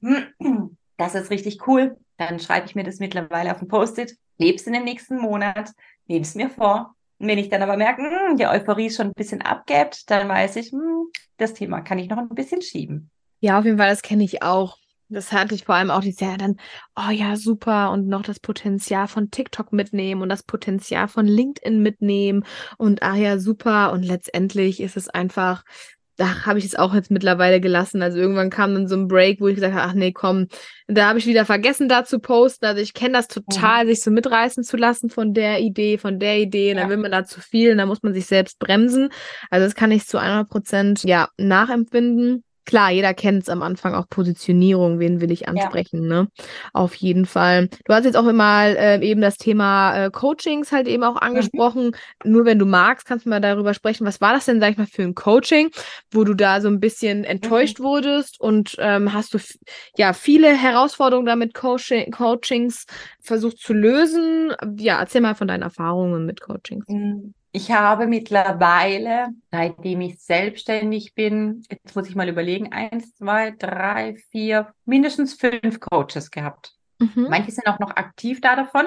das ist richtig cool, dann schreibe ich mir das mittlerweile auf ein Post-it, leb's in den nächsten Monat, nehme es mir vor. Und wenn ich dann aber merke, hm, die Euphorie ist schon ein bisschen abgeebbt, dann weiß ich, hm, das Thema kann ich noch ein bisschen schieben. Ja, auf jeden Fall, das kenne ich auch. Das hatte ich vor allem auch dieses Jahr dann, oh ja, super, und noch das Potenzial von TikTok mitnehmen und das Potenzial von LinkedIn mitnehmen und ah ja, super. Und letztendlich ist es einfach, da habe ich es auch jetzt mittlerweile gelassen. Also irgendwann kam dann so ein Break, wo ich gesagt habe, ach nee, komm, da habe ich wieder vergessen, da zu posten. Also ich kenne das total, Mhm. sich so mitreißen zu lassen von der Idee, von der Idee. Und dann Ja. will man da zu viel und dann muss man sich selbst bremsen. Also das kann ich zu hundert Prozent, ja, nachempfinden. Klar, jeder kennt es am Anfang auch Positionierung, wen will ich Ja. ansprechen, ne? Auf jeden Fall. Du hast jetzt auch immer äh, eben das Thema äh, Coachings halt eben auch Mhm. angesprochen. Nur wenn du magst, kannst du mal darüber sprechen. Was war das denn, sag ich mal, für ein Coaching, wo du da so ein bisschen Mhm. enttäuscht wurdest und ähm, hast du f- ja viele Herausforderungen damit Coaching Coachings versucht zu lösen? Ja, erzähl mal von deinen Erfahrungen mit Coachings. Mm, Ich habe mittlerweile, seitdem ich selbstständig bin, jetzt muss ich mal überlegen, eins, zwei, drei, vier, mindestens fünf Coaches gehabt. Mhm. Manche sind auch noch aktiv da davon.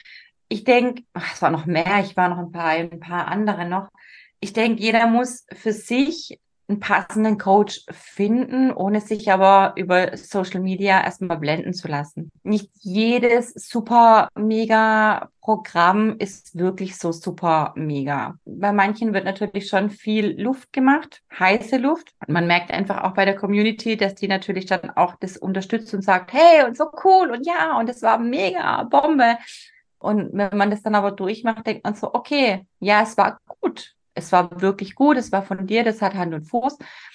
Ich denke, es war noch mehr, ich war noch ein paar, ein paar andere noch. Ich denke, jeder muss für sich einen passenden Coach finden, ohne sich aber über Social Media erstmal blenden zu lassen. Nicht jedes super mega Programm ist wirklich so super mega. Bei manchen wird natürlich schon viel Luft gemacht, heiße Luft. Und man merkt einfach auch bei der Community, dass die natürlich dann auch das unterstützt und sagt, hey, und so cool und ja, und es war mega Bombe. Und wenn man das dann aber durchmacht, denkt man so, okay, ja, es war gut. Es war wirklich gut, es war von dir, das hat Hand und Fuß.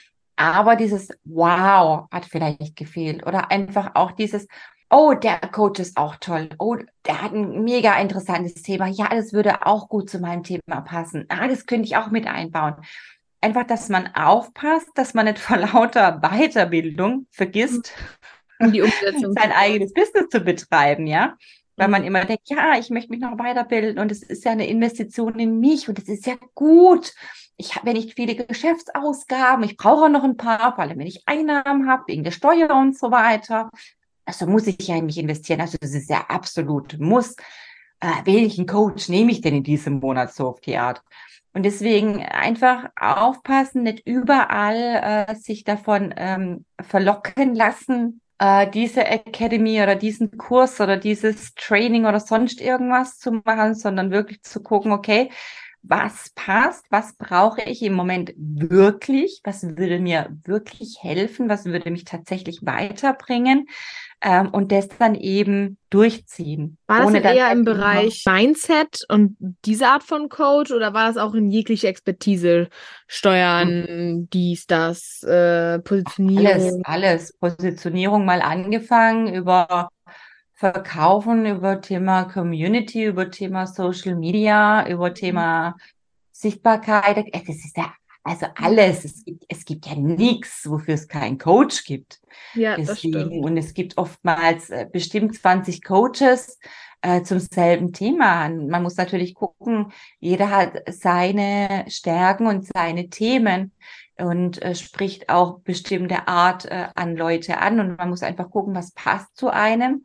Aber dieses Wow hat vielleicht gefehlt. Oder einfach auch dieses, oh, der Coach ist auch toll. Oh, der hat ein mega interessantes Thema. Ja, das würde auch gut zu meinem Thema passen. Ah, das könnte ich auch mit einbauen. Einfach, dass man aufpasst, dass man nicht vor lauter Weiterbildung vergisst, In die Umsetzung zu sein kommen. eigenes Business zu betreiben, ja. Weil man Mhm. immer denkt, ja, ich möchte mich noch weiterbilden und es ist ja eine Investition in mich und es ist ja gut. Ich habe ja nicht viele Geschäftsausgaben, ich brauche noch ein paar, vor allem wenn ich Einnahmen habe, wegen der Steuer und so weiter. Also muss ich ja in mich investieren. Also das ist ja absolut muss. Äh, welchen Coach nehme ich denn in diesem Monat so auf die Art? Und deswegen einfach aufpassen, nicht überall äh, sich davon ähm, verlocken lassen, äh, diese Academy oder diesen Kurs oder dieses Training oder sonst irgendwas zu machen, sondern wirklich zu gucken, okay, was passt, was brauche ich im Moment wirklich, was würde mir wirklich helfen, was würde mich tatsächlich weiterbringen, ähm, und das dann eben durchziehen, War das ohne dann dann eher halt im immer Bereich Mindset und diese Art von Coach oder war das auch in jegliche Expertise, Steuern, dies, das, äh, alles, Positionierung? alles, Positionierung mal angefangen über Verkaufen, über Thema Community, über Thema Social Media, über Thema Sichtbarkeit. Äh, Das ist ja also alles. Es gibt, es gibt ja nichts, wofür es keinen Coach gibt. Ja, das Deswegen, stimmt. und es gibt oftmals äh, bestimmt zwanzig Coaches äh, zum selben Thema. Man muss natürlich gucken, jeder hat seine Stärken und seine Themen und äh, spricht auch bestimmte Art äh, an Leute an. Und man muss einfach gucken, was passt zu einem,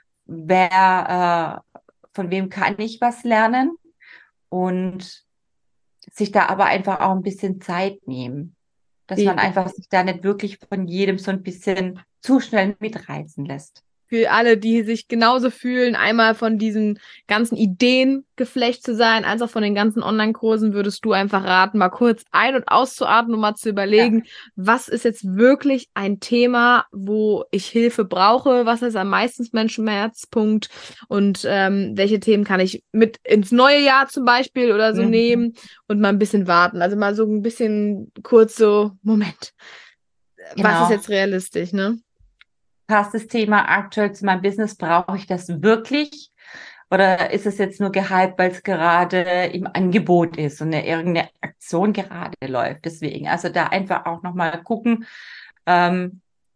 wer, äh, von wem kann ich was lernen und sich da aber einfach auch ein bisschen Zeit nehmen, dass man einfach Definitiv. sich da nicht wirklich von jedem so ein bisschen zu schnell mitreißen lässt. für alle, die sich genauso fühlen, einmal von diesen ganzen Ideengeflecht zu sein, als auch von den ganzen Online-Kursen, würdest du einfach raten, mal kurz ein- und auszuatmen, um mal zu überlegen, ja. was ist jetzt wirklich ein Thema, wo ich Hilfe brauche, was ist am meisten mein Schmerzpunkt und ähm, welche Themen kann ich mit ins neue Jahr zum Beispiel oder so mhm. nehmen und mal ein bisschen warten. Also mal so ein bisschen kurz so, Moment, genau. was ist jetzt realistisch, ne? Passt das Thema aktuell zu meinem Business? Brauche ich das wirklich? Oder ist es jetzt nur gehypt, weil es gerade im Angebot ist und eine, irgendeine Aktion gerade läuft? Deswegen, also da einfach auch nochmal gucken, ähm,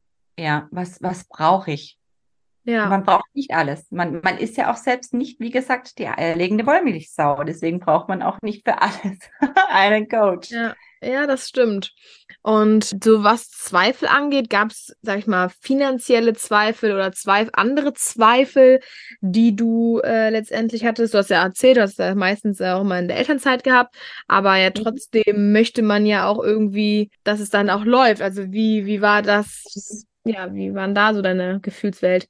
ja, was, was brauche ich? Ja. Man braucht nicht alles. Man, man ist ja auch selbst nicht, wie gesagt, die eierlegende Wollmilchsau. Deswegen braucht man auch nicht für alles einen Coach. Ja. Ja, das stimmt. Und so was Zweifel angeht, gab es, sag ich mal, finanzielle Zweifel oder Zweifel, andere Zweifel, die du äh, letztendlich hattest. Du hast ja erzählt, du hast ja meistens auch mal in der Elternzeit gehabt, aber ja trotzdem mhm. möchte man ja auch irgendwie, dass es dann auch läuft. Also wie, wie war das, ja, wie waren da so deine Gefühlswelt?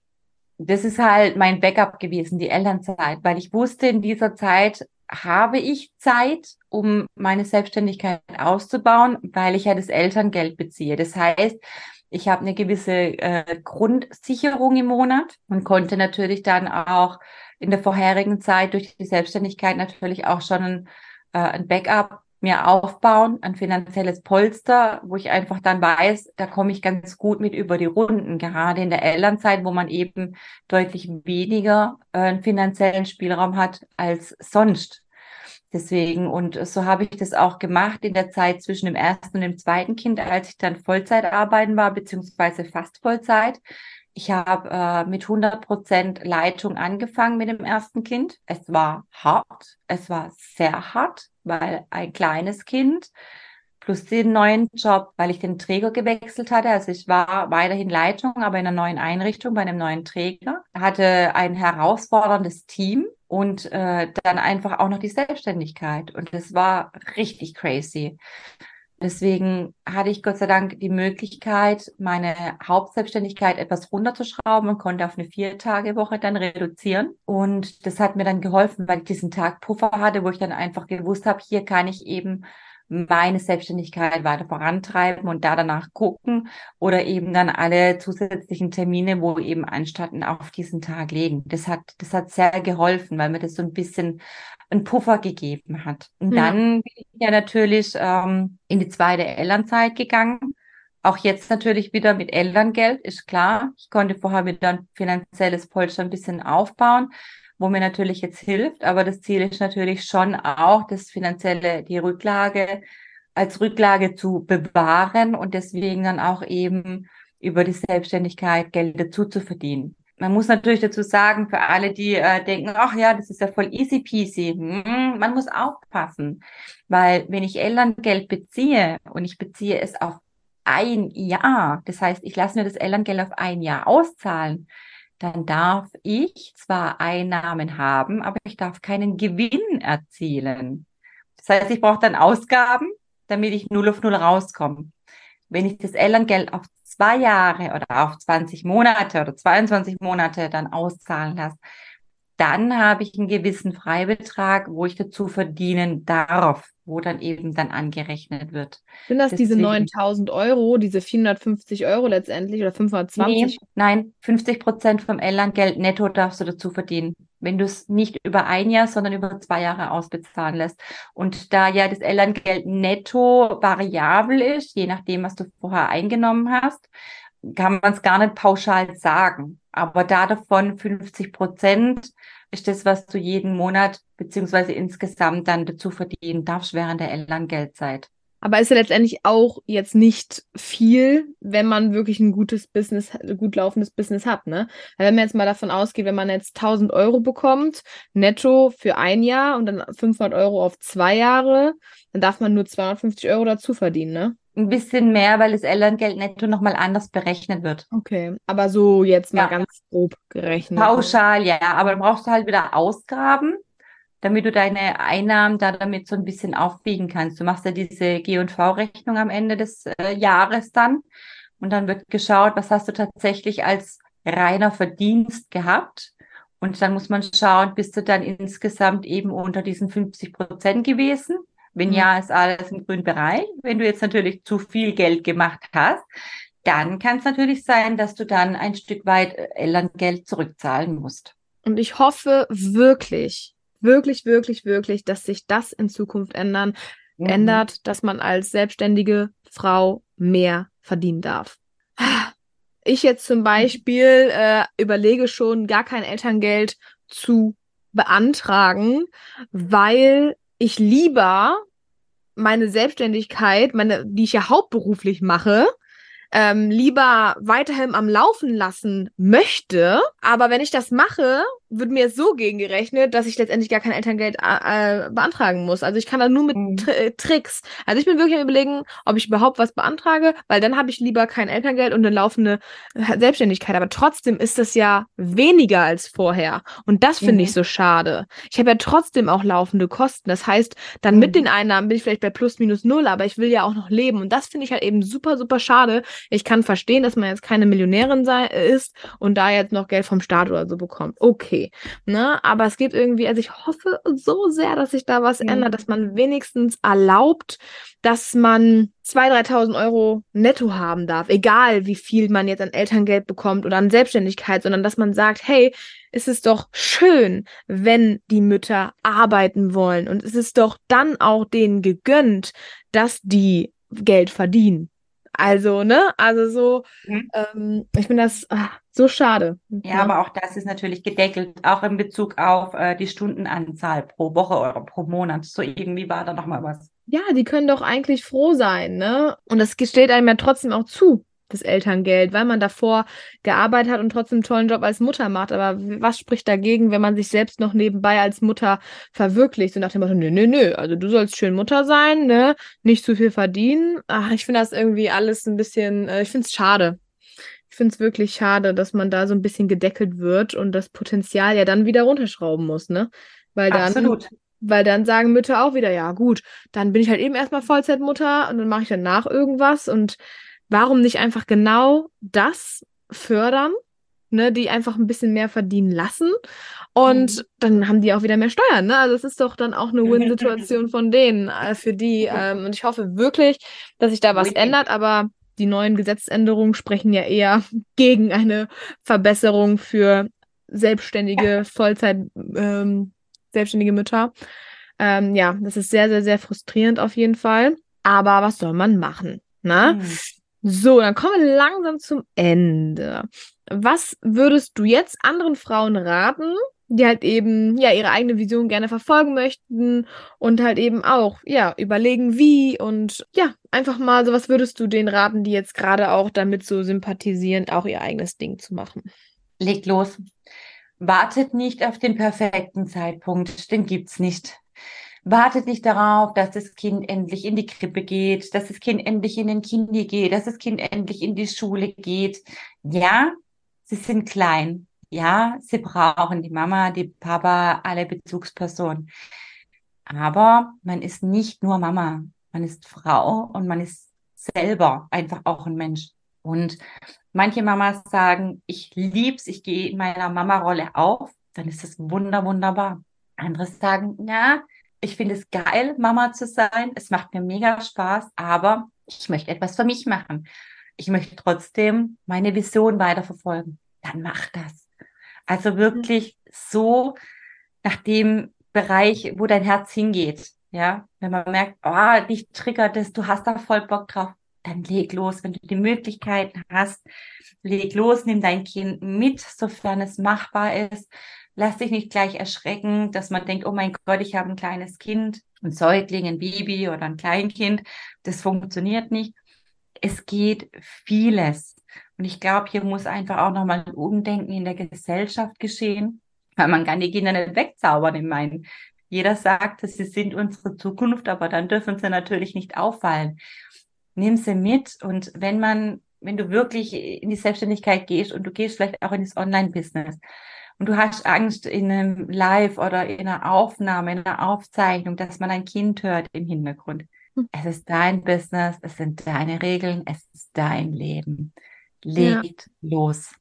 Das ist halt mein Backup gewesen, die Elternzeit, weil ich wusste, in dieser Zeit habe ich Zeit, um meine Selbstständigkeit auszubauen, weil ich ja das Elterngeld beziehe. Das heißt, ich habe eine gewisse äh, Grundsicherung im Monat und konnte natürlich dann auch in der vorherigen Zeit durch die Selbstständigkeit natürlich auch schon ein, äh, ein Backup mir aufbauen, ein finanzielles Polster, wo ich einfach dann weiß, da komme ich ganz gut mit über die Runden, gerade in der Elternzeit, wo man eben deutlich weniger äh, finanziellen Spielraum hat als sonst. Deswegen, und so habe ich das auch gemacht in der Zeit zwischen dem ersten und dem zweiten Kind, als ich dann Vollzeit arbeiten war, beziehungsweise fast Vollzeit. Ich habe äh, mit hundert Prozent Leitung angefangen mit dem ersten Kind. Es war hart, es war sehr hart, weil ein kleines Kind plus den neuen Job, weil ich den Träger gewechselt hatte. Also ich war weiterhin Leitung, aber in einer neuen Einrichtung bei einem neuen Träger. Hatte ein herausforderndes Team und äh, dann einfach auch noch die Selbstständigkeit. Und das war richtig crazy. Deswegen hatte ich Gott sei Dank die Möglichkeit, meine Hauptselbstständigkeit etwas runterzuschrauben und konnte auf eine Vier-Tage-Woche dann reduzieren. Und das hat mir dann geholfen, weil ich diesen Tag Puffer hatte, wo ich dann einfach gewusst habe, hier kann ich eben meine Selbstständigkeit weiter vorantreiben und da danach gucken oder eben dann alle zusätzlichen Termine, wo eben anstatten, auf diesen Tag legen. Das hat, das hat sehr geholfen, weil mir das so ein bisschen einen Puffer gegeben hat. Und ja. Dann bin ich ja natürlich ähm, in die zweite Elternzeit gegangen. Auch jetzt natürlich wieder mit Elterngeld, ist klar. Ich konnte vorher wieder ein finanzielles Polster ein bisschen aufbauen, wo mir natürlich jetzt hilft. Aber das Ziel ist natürlich schon auch, das finanzielle, die Rücklage als Rücklage zu bewahren und deswegen dann auch eben über die Selbstständigkeit Geld dazu zu verdienen. Man muss natürlich dazu sagen, für alle, die äh, denken, ach ja, das ist ja voll easy peasy, hm, man muss aufpassen, weil wenn ich Elterngeld beziehe und ich beziehe es auf ein Jahr, das heißt, ich lasse mir das Elterngeld auf ein Jahr auszahlen, dann darf ich zwar Einnahmen haben, aber ich darf keinen Gewinn erzielen. Das heißt, ich brauche dann Ausgaben, damit ich null auf null rauskomme. Wenn ich das Elterngeld auf zwei Jahre oder auf zwanzig Monate oder zweiundzwanzig Monate dann auszahlen lasse, dann habe ich einen gewissen Freibetrag, wo ich dazu verdienen darf, wo dann eben dann angerechnet wird. Sind das Deswegen, diese neuntausend Euro, diese vierhundertfünfzig Euro letztendlich oder fünfhundertzwanzig? Nee, nein, fünfzig Prozent vom Elterngeld netto darfst du dazu verdienen, wenn du es nicht über ein Jahr, sondern über zwei Jahre ausbezahlen lässt. Und da ja das Elterngeld netto variabel ist, je nachdem, was du vorher eingenommen hast, kann man es gar nicht pauschal sagen. Aber da davon fünfzig Prozent ist das, was du jeden Monat beziehungsweise insgesamt dann dazu verdienen darfst während der Elterngeldzeit. Aber ist ja letztendlich auch jetzt nicht viel, wenn man wirklich ein gutes Business, gut laufendes Business hat, ne? Weil wenn man jetzt mal davon ausgeht, wenn man jetzt tausend Euro bekommt, netto für ein Jahr und dann fünfhundert Euro auf zwei Jahre, dann darf man nur zweihundertfünfzig Euro dazu verdienen, ne? Ein bisschen mehr, weil das Elterngeld netto nochmal anders berechnet wird. Okay, aber so jetzt mal ja. ganz grob gerechnet. Pauschal, ja, aber dann brauchst du halt wieder Ausgaben, damit du deine Einnahmen da damit so ein bisschen aufbiegen kannst. Du machst ja diese G und V-Rechnung am Ende des äh, Jahres dann und dann wird geschaut, was hast du tatsächlich als reiner Verdienst gehabt. Und dann muss man schauen, bist du dann insgesamt eben unter diesen fünfzig Prozent gewesen? Wenn Mhm. ja, ist alles im grünen Bereich. Wenn du jetzt natürlich zu viel Geld gemacht hast, dann kann es natürlich sein, dass du dann ein Stück weit Elterngeld zurückzahlen musst. Und ich hoffe wirklich, wirklich, wirklich, wirklich, dass sich das in Zukunft ändern, Mhm. ändert, dass man als selbstständige Frau mehr verdienen darf. Ich jetzt zum Beispiel äh, überlege schon, gar kein Elterngeld zu beantragen, weil ich lieber meine Selbstständigkeit, meine, die ich ja hauptberuflich mache, ähm, lieber weiterhin am Laufen lassen möchte. Aber wenn ich das mache, wird mir so gegengerechnet, dass ich letztendlich gar kein Elterngeld äh, beantragen muss. Also ich kann da nur mit Mhm. Tri Tricks. Also ich bin wirklich am Überlegen, ob ich überhaupt was beantrage, weil dann habe ich lieber kein Elterngeld und eine laufende Selbstständigkeit. Aber trotzdem ist das ja weniger als vorher. Und das finde ich Mhm. so schade. Ich habe ja trotzdem auch laufende Kosten. Das heißt, dann mit Mhm. den Einnahmen bin ich vielleicht bei plus minus null, aber ich will ja auch noch leben. Und das finde ich halt eben super, super schade. Ich kann verstehen, dass man jetzt keine Millionärin sei, ist und da jetzt noch Geld vom Staat oder so bekommt. Okay. Ne? Aber es gibt irgendwie, also ich hoffe so sehr, dass sich da was Mhm. ändert, dass man wenigstens erlaubt, dass man zweitausend, dreitausend Euro netto haben darf, egal wie viel man jetzt an Elterngeld bekommt oder an Selbstständigkeit, sondern dass man sagt, hey, es ist doch schön, wenn die Mütter arbeiten wollen und es ist doch dann auch denen gegönnt, dass die Geld verdienen. Also, ne? Also so, Mhm. ähm, ich finde das ah, so schade. Ja, Ne? aber auch das ist natürlich gedeckelt, auch in Bezug auf äh, die Stundenanzahl pro Woche oder pro Monat. So irgendwie war da noch mal was. Ja, die können doch eigentlich froh sein, ne? Und das steht einem ja trotzdem auch zu, das Elterngeld, weil man davor gearbeitet hat und trotzdem einen tollen Job als Mutter macht. Aber was spricht dagegen, wenn man sich selbst noch nebenbei als Mutter verwirklicht? So nach dem Motto, nö, nö, nö, also du sollst schön Mutter sein, ne? Nicht zu viel verdienen. Ach, ich finde das irgendwie alles ein bisschen, äh, ich finde es schade. Ich finde es wirklich schade, dass man da so ein bisschen gedeckelt wird und das Potenzial ja dann wieder runterschrauben muss, ne? Weil dann, Absolut. weil dann sagen Mütter auch wieder, ja gut, dann bin ich halt eben erstmal Vollzeitmutter und dann mache ich danach irgendwas. Und warum nicht einfach genau das fördern, ne, die einfach ein bisschen mehr verdienen lassen Mhm. und dann haben die auch wieder mehr Steuern, ne? Also es ist doch dann auch eine Win-Situation von denen, äh, für die. Ähm, und ich hoffe wirklich, dass sich da was Win-win. ändert, aber die neuen Gesetzesänderungen sprechen ja eher gegen eine Verbesserung für selbstständige, Vollzeit, ähm, selbstständige Mütter. Ähm, ja, das ist sehr, sehr, sehr frustrierend auf jeden Fall. Aber was soll man machen, ne? Mhm. So, dann kommen wir langsam zum Ende. Was würdest du jetzt anderen Frauen raten, die halt eben ja ihre eigene Vision gerne verfolgen möchten und halt eben auch ja überlegen wie und ja einfach mal so, was würdest du denen raten, die jetzt gerade auch damit so sympathisierend auch ihr eigenes Ding zu machen? Legt los. Wartet nicht auf den perfekten Zeitpunkt, den gibt's nicht. Wartet nicht darauf, dass das Kind endlich in die Krippe geht, dass das Kind endlich in den Kindi geht, dass das Kind endlich in die Schule geht. Ja, sie sind klein. Ja, sie brauchen die Mama, die Papa, alle Bezugspersonen. Aber man ist nicht nur Mama. Man ist Frau und man ist selber einfach auch ein Mensch. Und manche Mamas sagen, ich lieb's, ich gehe in meiner Mama-Rolle auf, dann ist das wunder, wunderbar. Andere sagen, ja, ich finde es geil, Mama zu sein, es macht mir mega Spaß, aber ich möchte etwas für mich machen. Ich möchte trotzdem meine Vision weiterverfolgen. Dann mach das. Also wirklich so nach dem Bereich, wo dein Herz hingeht. Ja, wenn man merkt, oh, dich triggert es, du hast da voll Bock drauf, dann leg los. Wenn du die Möglichkeiten hast, leg los, nimm dein Kind mit, sofern es machbar ist. Lass dich nicht gleich erschrecken, dass man denkt, oh mein Gott, ich habe ein kleines Kind, ein Säugling, ein Baby oder ein Kleinkind. Das funktioniert nicht. Es geht vieles. Und ich glaube, hier muss einfach auch nochmal ein Umdenken in der Gesellschaft geschehen, weil man kann die Kinder nicht wegzaubern. Ich meine, jeder sagt, sie sind unsere Zukunft, aber dann dürfen sie natürlich nicht auffallen. Nimm sie mit und wenn man, wenn du wirklich in die Selbstständigkeit gehst und du gehst vielleicht auch in das Online-Business und du hast Angst in einem Live oder in einer Aufnahme, in einer Aufzeichnung, dass man ein Kind hört im Hintergrund. Es ist dein Business, es sind deine Regeln, es ist dein Leben. Ja. Legt los.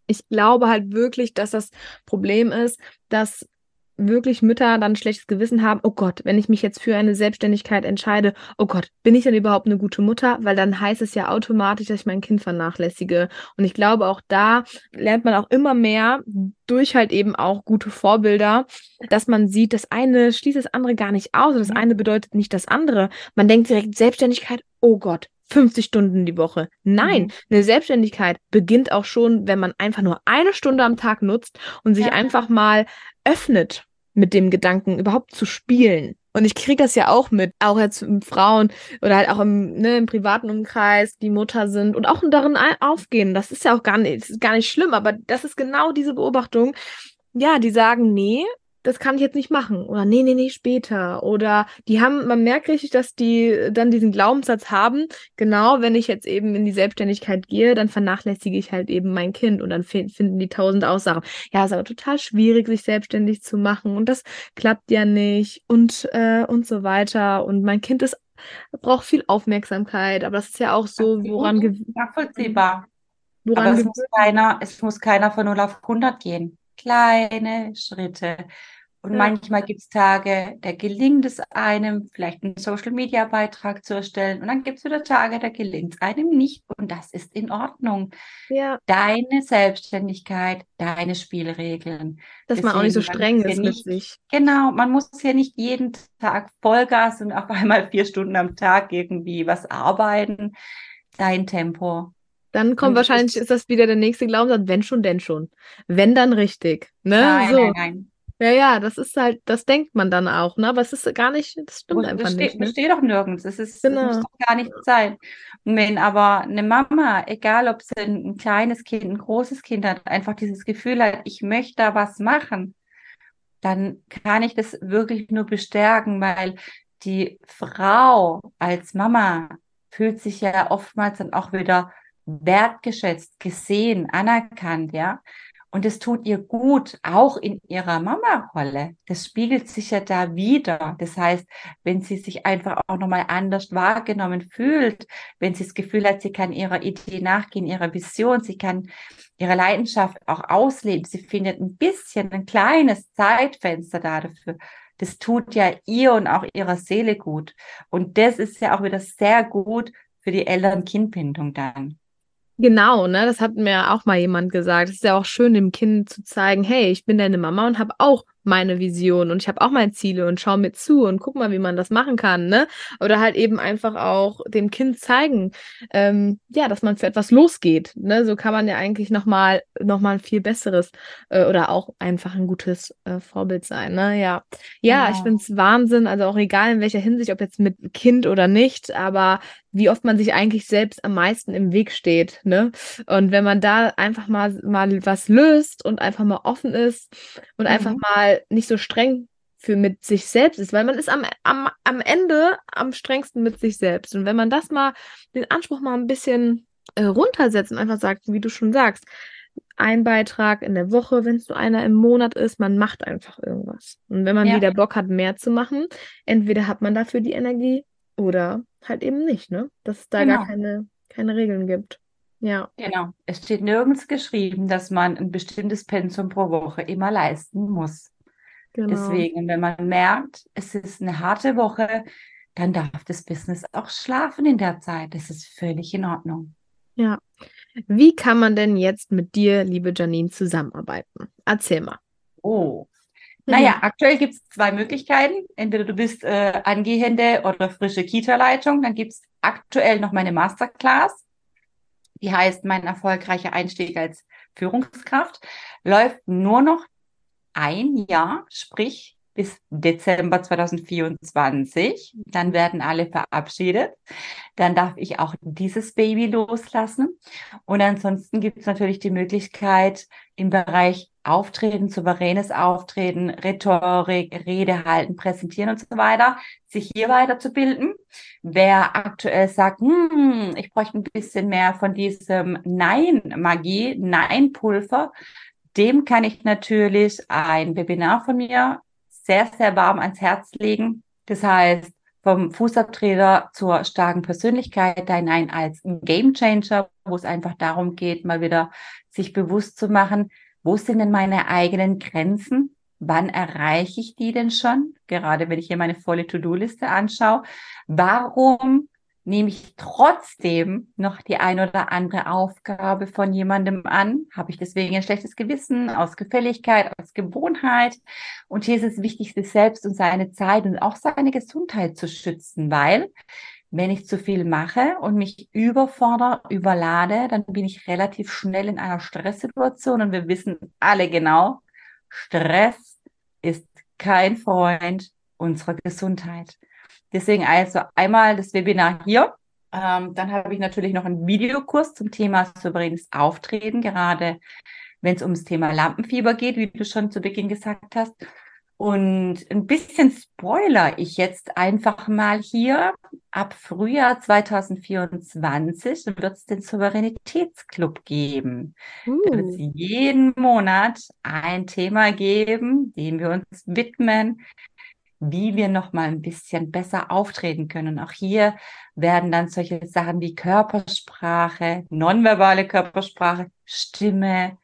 Ich glaube halt wirklich, dass das Problem ist, dass wirklich Mütter dann ein schlechtes Gewissen haben, oh Gott, wenn ich mich jetzt für eine Selbstständigkeit entscheide, oh Gott, bin ich dann überhaupt eine gute Mutter? Weil dann heißt es ja automatisch, dass ich mein Kind vernachlässige. Und ich glaube, auch da lernt man auch immer mehr durch halt eben auch gute Vorbilder, dass man sieht, das eine schließt das andere gar nicht aus. Das eine bedeutet nicht das andere. Man denkt direkt Selbstständigkeit, oh Gott, fünfzig Stunden die Woche. Nein, Mhm. eine Selbstständigkeit beginnt auch schon, wenn man einfach nur eine Stunde am Tag nutzt und sich Ja. einfach mal öffnet, mit dem Gedanken überhaupt zu spielen. Und ich kriege das ja auch mit, auch jetzt mit Frauen oder halt auch im, ne, im privaten Umkreis, die Mutter sind und auch darin ein- aufgehen. Das ist ja auch gar nicht, das ist gar nicht schlimm, aber das ist genau diese Beobachtung. Ja, die sagen, nee, das kann ich jetzt nicht machen. Oder nee, nee, nee, später. Oder die haben, man merkt richtig, dass die dann diesen Glaubenssatz haben, genau, wenn ich jetzt eben in die Selbstständigkeit gehe, dann vernachlässige ich halt eben mein Kind und dann fi- finden die tausend Aussagen. Ja, ist aber total schwierig, sich selbstständig zu machen und das klappt ja nicht und, äh, und so weiter. Und mein Kind ist, braucht viel Aufmerksamkeit, aber das ist ja auch so, woran, Absolut gew nachvollziehbar. Aber woran es muss gewöhnt. keiner, es muss keiner von null auf hundert gehen. Kleine Schritte. Und Ja, manchmal gibt es Tage, da gelingt es einem, vielleicht einen Social-Media-Beitrag zu erstellen. Und dann gibt es wieder Tage, da gelingt es einem nicht. Und das ist in Ordnung. ja, Deine Selbstständigkeit, deine Spielregeln. dass man auch nicht so Deswegen, man muss streng hier ist mit nicht, sich. genau, man muss hier nicht jeden Tag Vollgas und auf einmal vier Stunden am Tag irgendwie was arbeiten. Dein Tempo. Dann kommt Und es wahrscheinlich, ist, ist das wieder der nächste Glaubenssatz, wenn schon, denn schon. Wenn dann richtig, ne? nein, nein, So. nein. Ja, ja, das ist halt, das denkt man dann auch, ne? Aber es ist gar nicht, das Wo- stimmt einfach Das nicht, steht, das ne? steht doch nirgends. Es ist, es muss Genau. doch gar nicht sein. Und wenn aber eine Mama, egal ob sie ein, ein kleines Kind, ein großes Kind hat, einfach dieses Gefühl hat, ich möchte da was machen, dann kann ich das wirklich nur bestärken, weil die Frau als Mama fühlt sich ja oftmals dann auch wieder wertgeschätzt, gesehen, anerkannt, ja. Und es tut ihr gut, auch in ihrer Mama-Rolle. Das spiegelt sich ja da wieder. Das heißt, wenn sie sich einfach auch nochmal anders wahrgenommen fühlt, wenn sie das Gefühl hat, sie kann ihrer Idee nachgehen, ihrer Vision, sie kann ihre Leidenschaft auch ausleben. Sie findet ein bisschen, ein kleines Zeitfenster da dafür. Das tut ja ihr und auch ihrer Seele gut. Und das ist ja auch wieder sehr gut für die Eltern-Kind-Bindung dann. Genau, ne? Das hat mir auch mal jemand gesagt. Es ist ja auch schön, dem Kind zu zeigen, hey, ich bin deine Mama und habe auch meine Vision und ich habe auch meine Ziele und schau mir zu und guck mal, wie man das machen kann, ne? Oder halt eben einfach auch dem Kind zeigen, ähm, ja, dass man für etwas losgeht, ne? So kann man ja eigentlich nochmal noch mal ein viel besseres äh, oder auch einfach ein gutes äh, Vorbild sein, ne? Ja. Ja, ich finde Genau. es Wahnsinn, also auch egal in welcher Hinsicht, ob jetzt mit Kind oder nicht, aber wie oft man sich eigentlich selbst am meisten im Weg steht, ne? Und wenn man da einfach mal, mal was löst und einfach mal offen ist und einfach Mhm. mal nicht so streng für mit sich selbst ist, weil man ist am, am, am Ende am strengsten mit sich selbst. Und wenn man das mal, den Anspruch mal ein bisschen äh, runtersetzt und einfach sagt, wie du schon sagst, ein Beitrag in der Woche, wenn es nur einer im Monat ist, man macht einfach irgendwas. Und wenn man Ja, wieder Bock hat, mehr zu machen, entweder hat man dafür die Energie oder halt eben nicht, ne? Dass es da gar genau. keine, keine Regeln gibt. Ja, Genau. Es steht nirgends geschrieben, dass man ein bestimmtes Pensum pro Woche immer leisten muss. genau. Deswegen, wenn man merkt, es ist eine harte Woche, dann darf das Business auch schlafen in der Zeit. Das ist völlig in Ordnung. Ja. Wie kann man denn jetzt mit dir, liebe Janine, zusammenarbeiten? Erzähl mal. Oh. Naja, aktuell gibt es zwei Möglichkeiten. Entweder du bist äh, angehende oder frische Kita-Leitung. Dann gibt es aktuell noch meine Masterclass. Die heißt Mein erfolgreicher Einstieg als Führungskraft. Läuft nur noch ein Jahr, sprich bis Dezember zwanzig vierundzwanzig. Dann werden alle verabschiedet. Dann darf ich auch dieses Baby loslassen. Und ansonsten gibt es natürlich die Möglichkeit im Bereich Auftreten, souveränes Auftreten, Rhetorik, Rede halten, präsentieren und so weiter, sich hier weiterzubilden. Wer aktuell sagt, hm, ich bräuchte ein bisschen mehr von diesem Nein-Magie, Nein-Pulver, dem kann ich natürlich ein Webinar von mir sehr, sehr warm ans Herz legen. Das heißt, vom Fußabtreter zur starken Persönlichkeit, dein Nein als Game Changer, wo es einfach darum geht, mal wieder sich bewusst zu machen, wo sind denn meine eigenen Grenzen? Wann erreiche ich die denn schon? Gerade wenn ich hier meine volle To-Do-Liste anschaue. Warum nehme ich trotzdem noch die ein oder andere Aufgabe von jemandem an? Habe ich deswegen ein schlechtes Gewissen, aus Gefälligkeit, aus Gewohnheit? Und hier ist es wichtig, sich selbst und seine Zeit und auch seine Gesundheit zu schützen, weil wenn ich zu viel mache und mich überfordere, überlade, dann bin ich relativ schnell in einer Stresssituation und wir wissen alle genau, Stress ist kein Freund unserer Gesundheit. Deswegen also einmal das Webinar hier. Ähm, dann habe ich natürlich noch einen Videokurs zum Thema souveränes Auftreten, gerade wenn es ums Thema Lampenfieber geht, wie du schon zu Beginn gesagt hast. Und ein bisschen spoiler ich jetzt einfach mal hier. Ab Frühjahr zwanzig vierundzwanzig wird es den Souveränitätsclub geben. Uh. Da wird es jeden Monat ein Thema geben, dem wir uns widmen, wie wir noch mal ein bisschen besser auftreten können. Und auch hier werden dann solche Sachen wie Körpersprache, nonverbale Körpersprache, Stimme,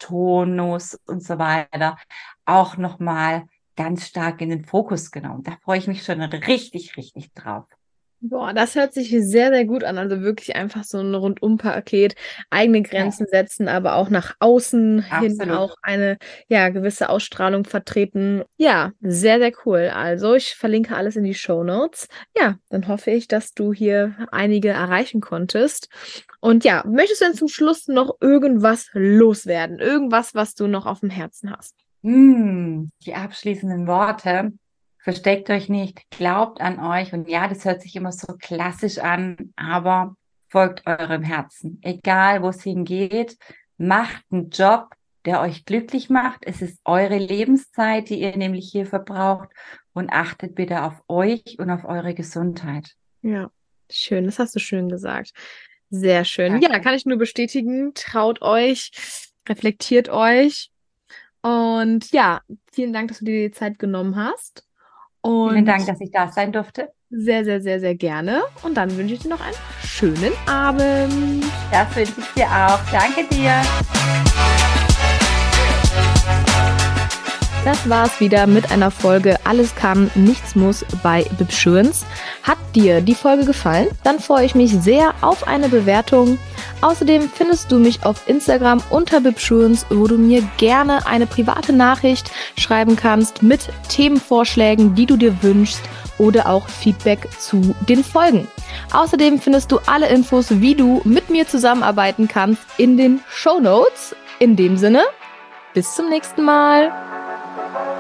Tonus und so weiter auch noch mal ganz stark in den Fokus genommen. Da freue ich mich schon richtig, richtig drauf. Boah, das hört sich sehr, sehr gut an. Also wirklich einfach so ein Rundum-Paket, eigene Grenzen ja. setzen, aber auch nach außen Absolut. hin auch eine ja, gewisse Ausstrahlung vertreten. Ja, sehr, sehr cool. Also ich verlinke alles in die Shownotes. Ja, dann hoffe ich, dass du hier einige erreichen konntest. Und ja, möchtest du denn zum Schluss noch irgendwas loswerden? Irgendwas, was du noch auf dem Herzen hast? Hm, die abschließenden Worte. Versteckt euch nicht, glaubt an euch. Und ja, das hört sich immer so klassisch an, aber folgt eurem Herzen. Egal, wo es hingeht, macht einen Job, der euch glücklich macht. Es ist eure Lebenszeit, die ihr nämlich hier verbraucht. Und achtet bitte auf euch und auf eure Gesundheit. Ja, schön. Das hast du schön gesagt. Sehr schön. Danke. Ja, kann ich nur bestätigen. Traut euch, reflektiert euch. Und ja, vielen Dank, dass du dir die Zeit genommen hast. Und vielen Dank, dass ich da sein durfte. Sehr, sehr, sehr, sehr gerne. Und dann wünsche ich dir noch einen schönen Abend. Das wünsche ich dir auch. Danke dir. Das war's wieder mit einer Folge Alles kann, nichts muss bei Bibsurance. Hat dir die Folge gefallen? Dann freue ich mich sehr auf eine Bewertung. Außerdem findest du mich auf Instagram unter Bibsurance, wo du mir gerne eine private Nachricht schreiben kannst mit Themenvorschlägen, die du dir wünschst oder auch Feedback zu den Folgen. Außerdem findest du alle Infos, wie du mit mir zusammenarbeiten kannst, in den Shownotes. In dem Sinne, bis zum nächsten Mal.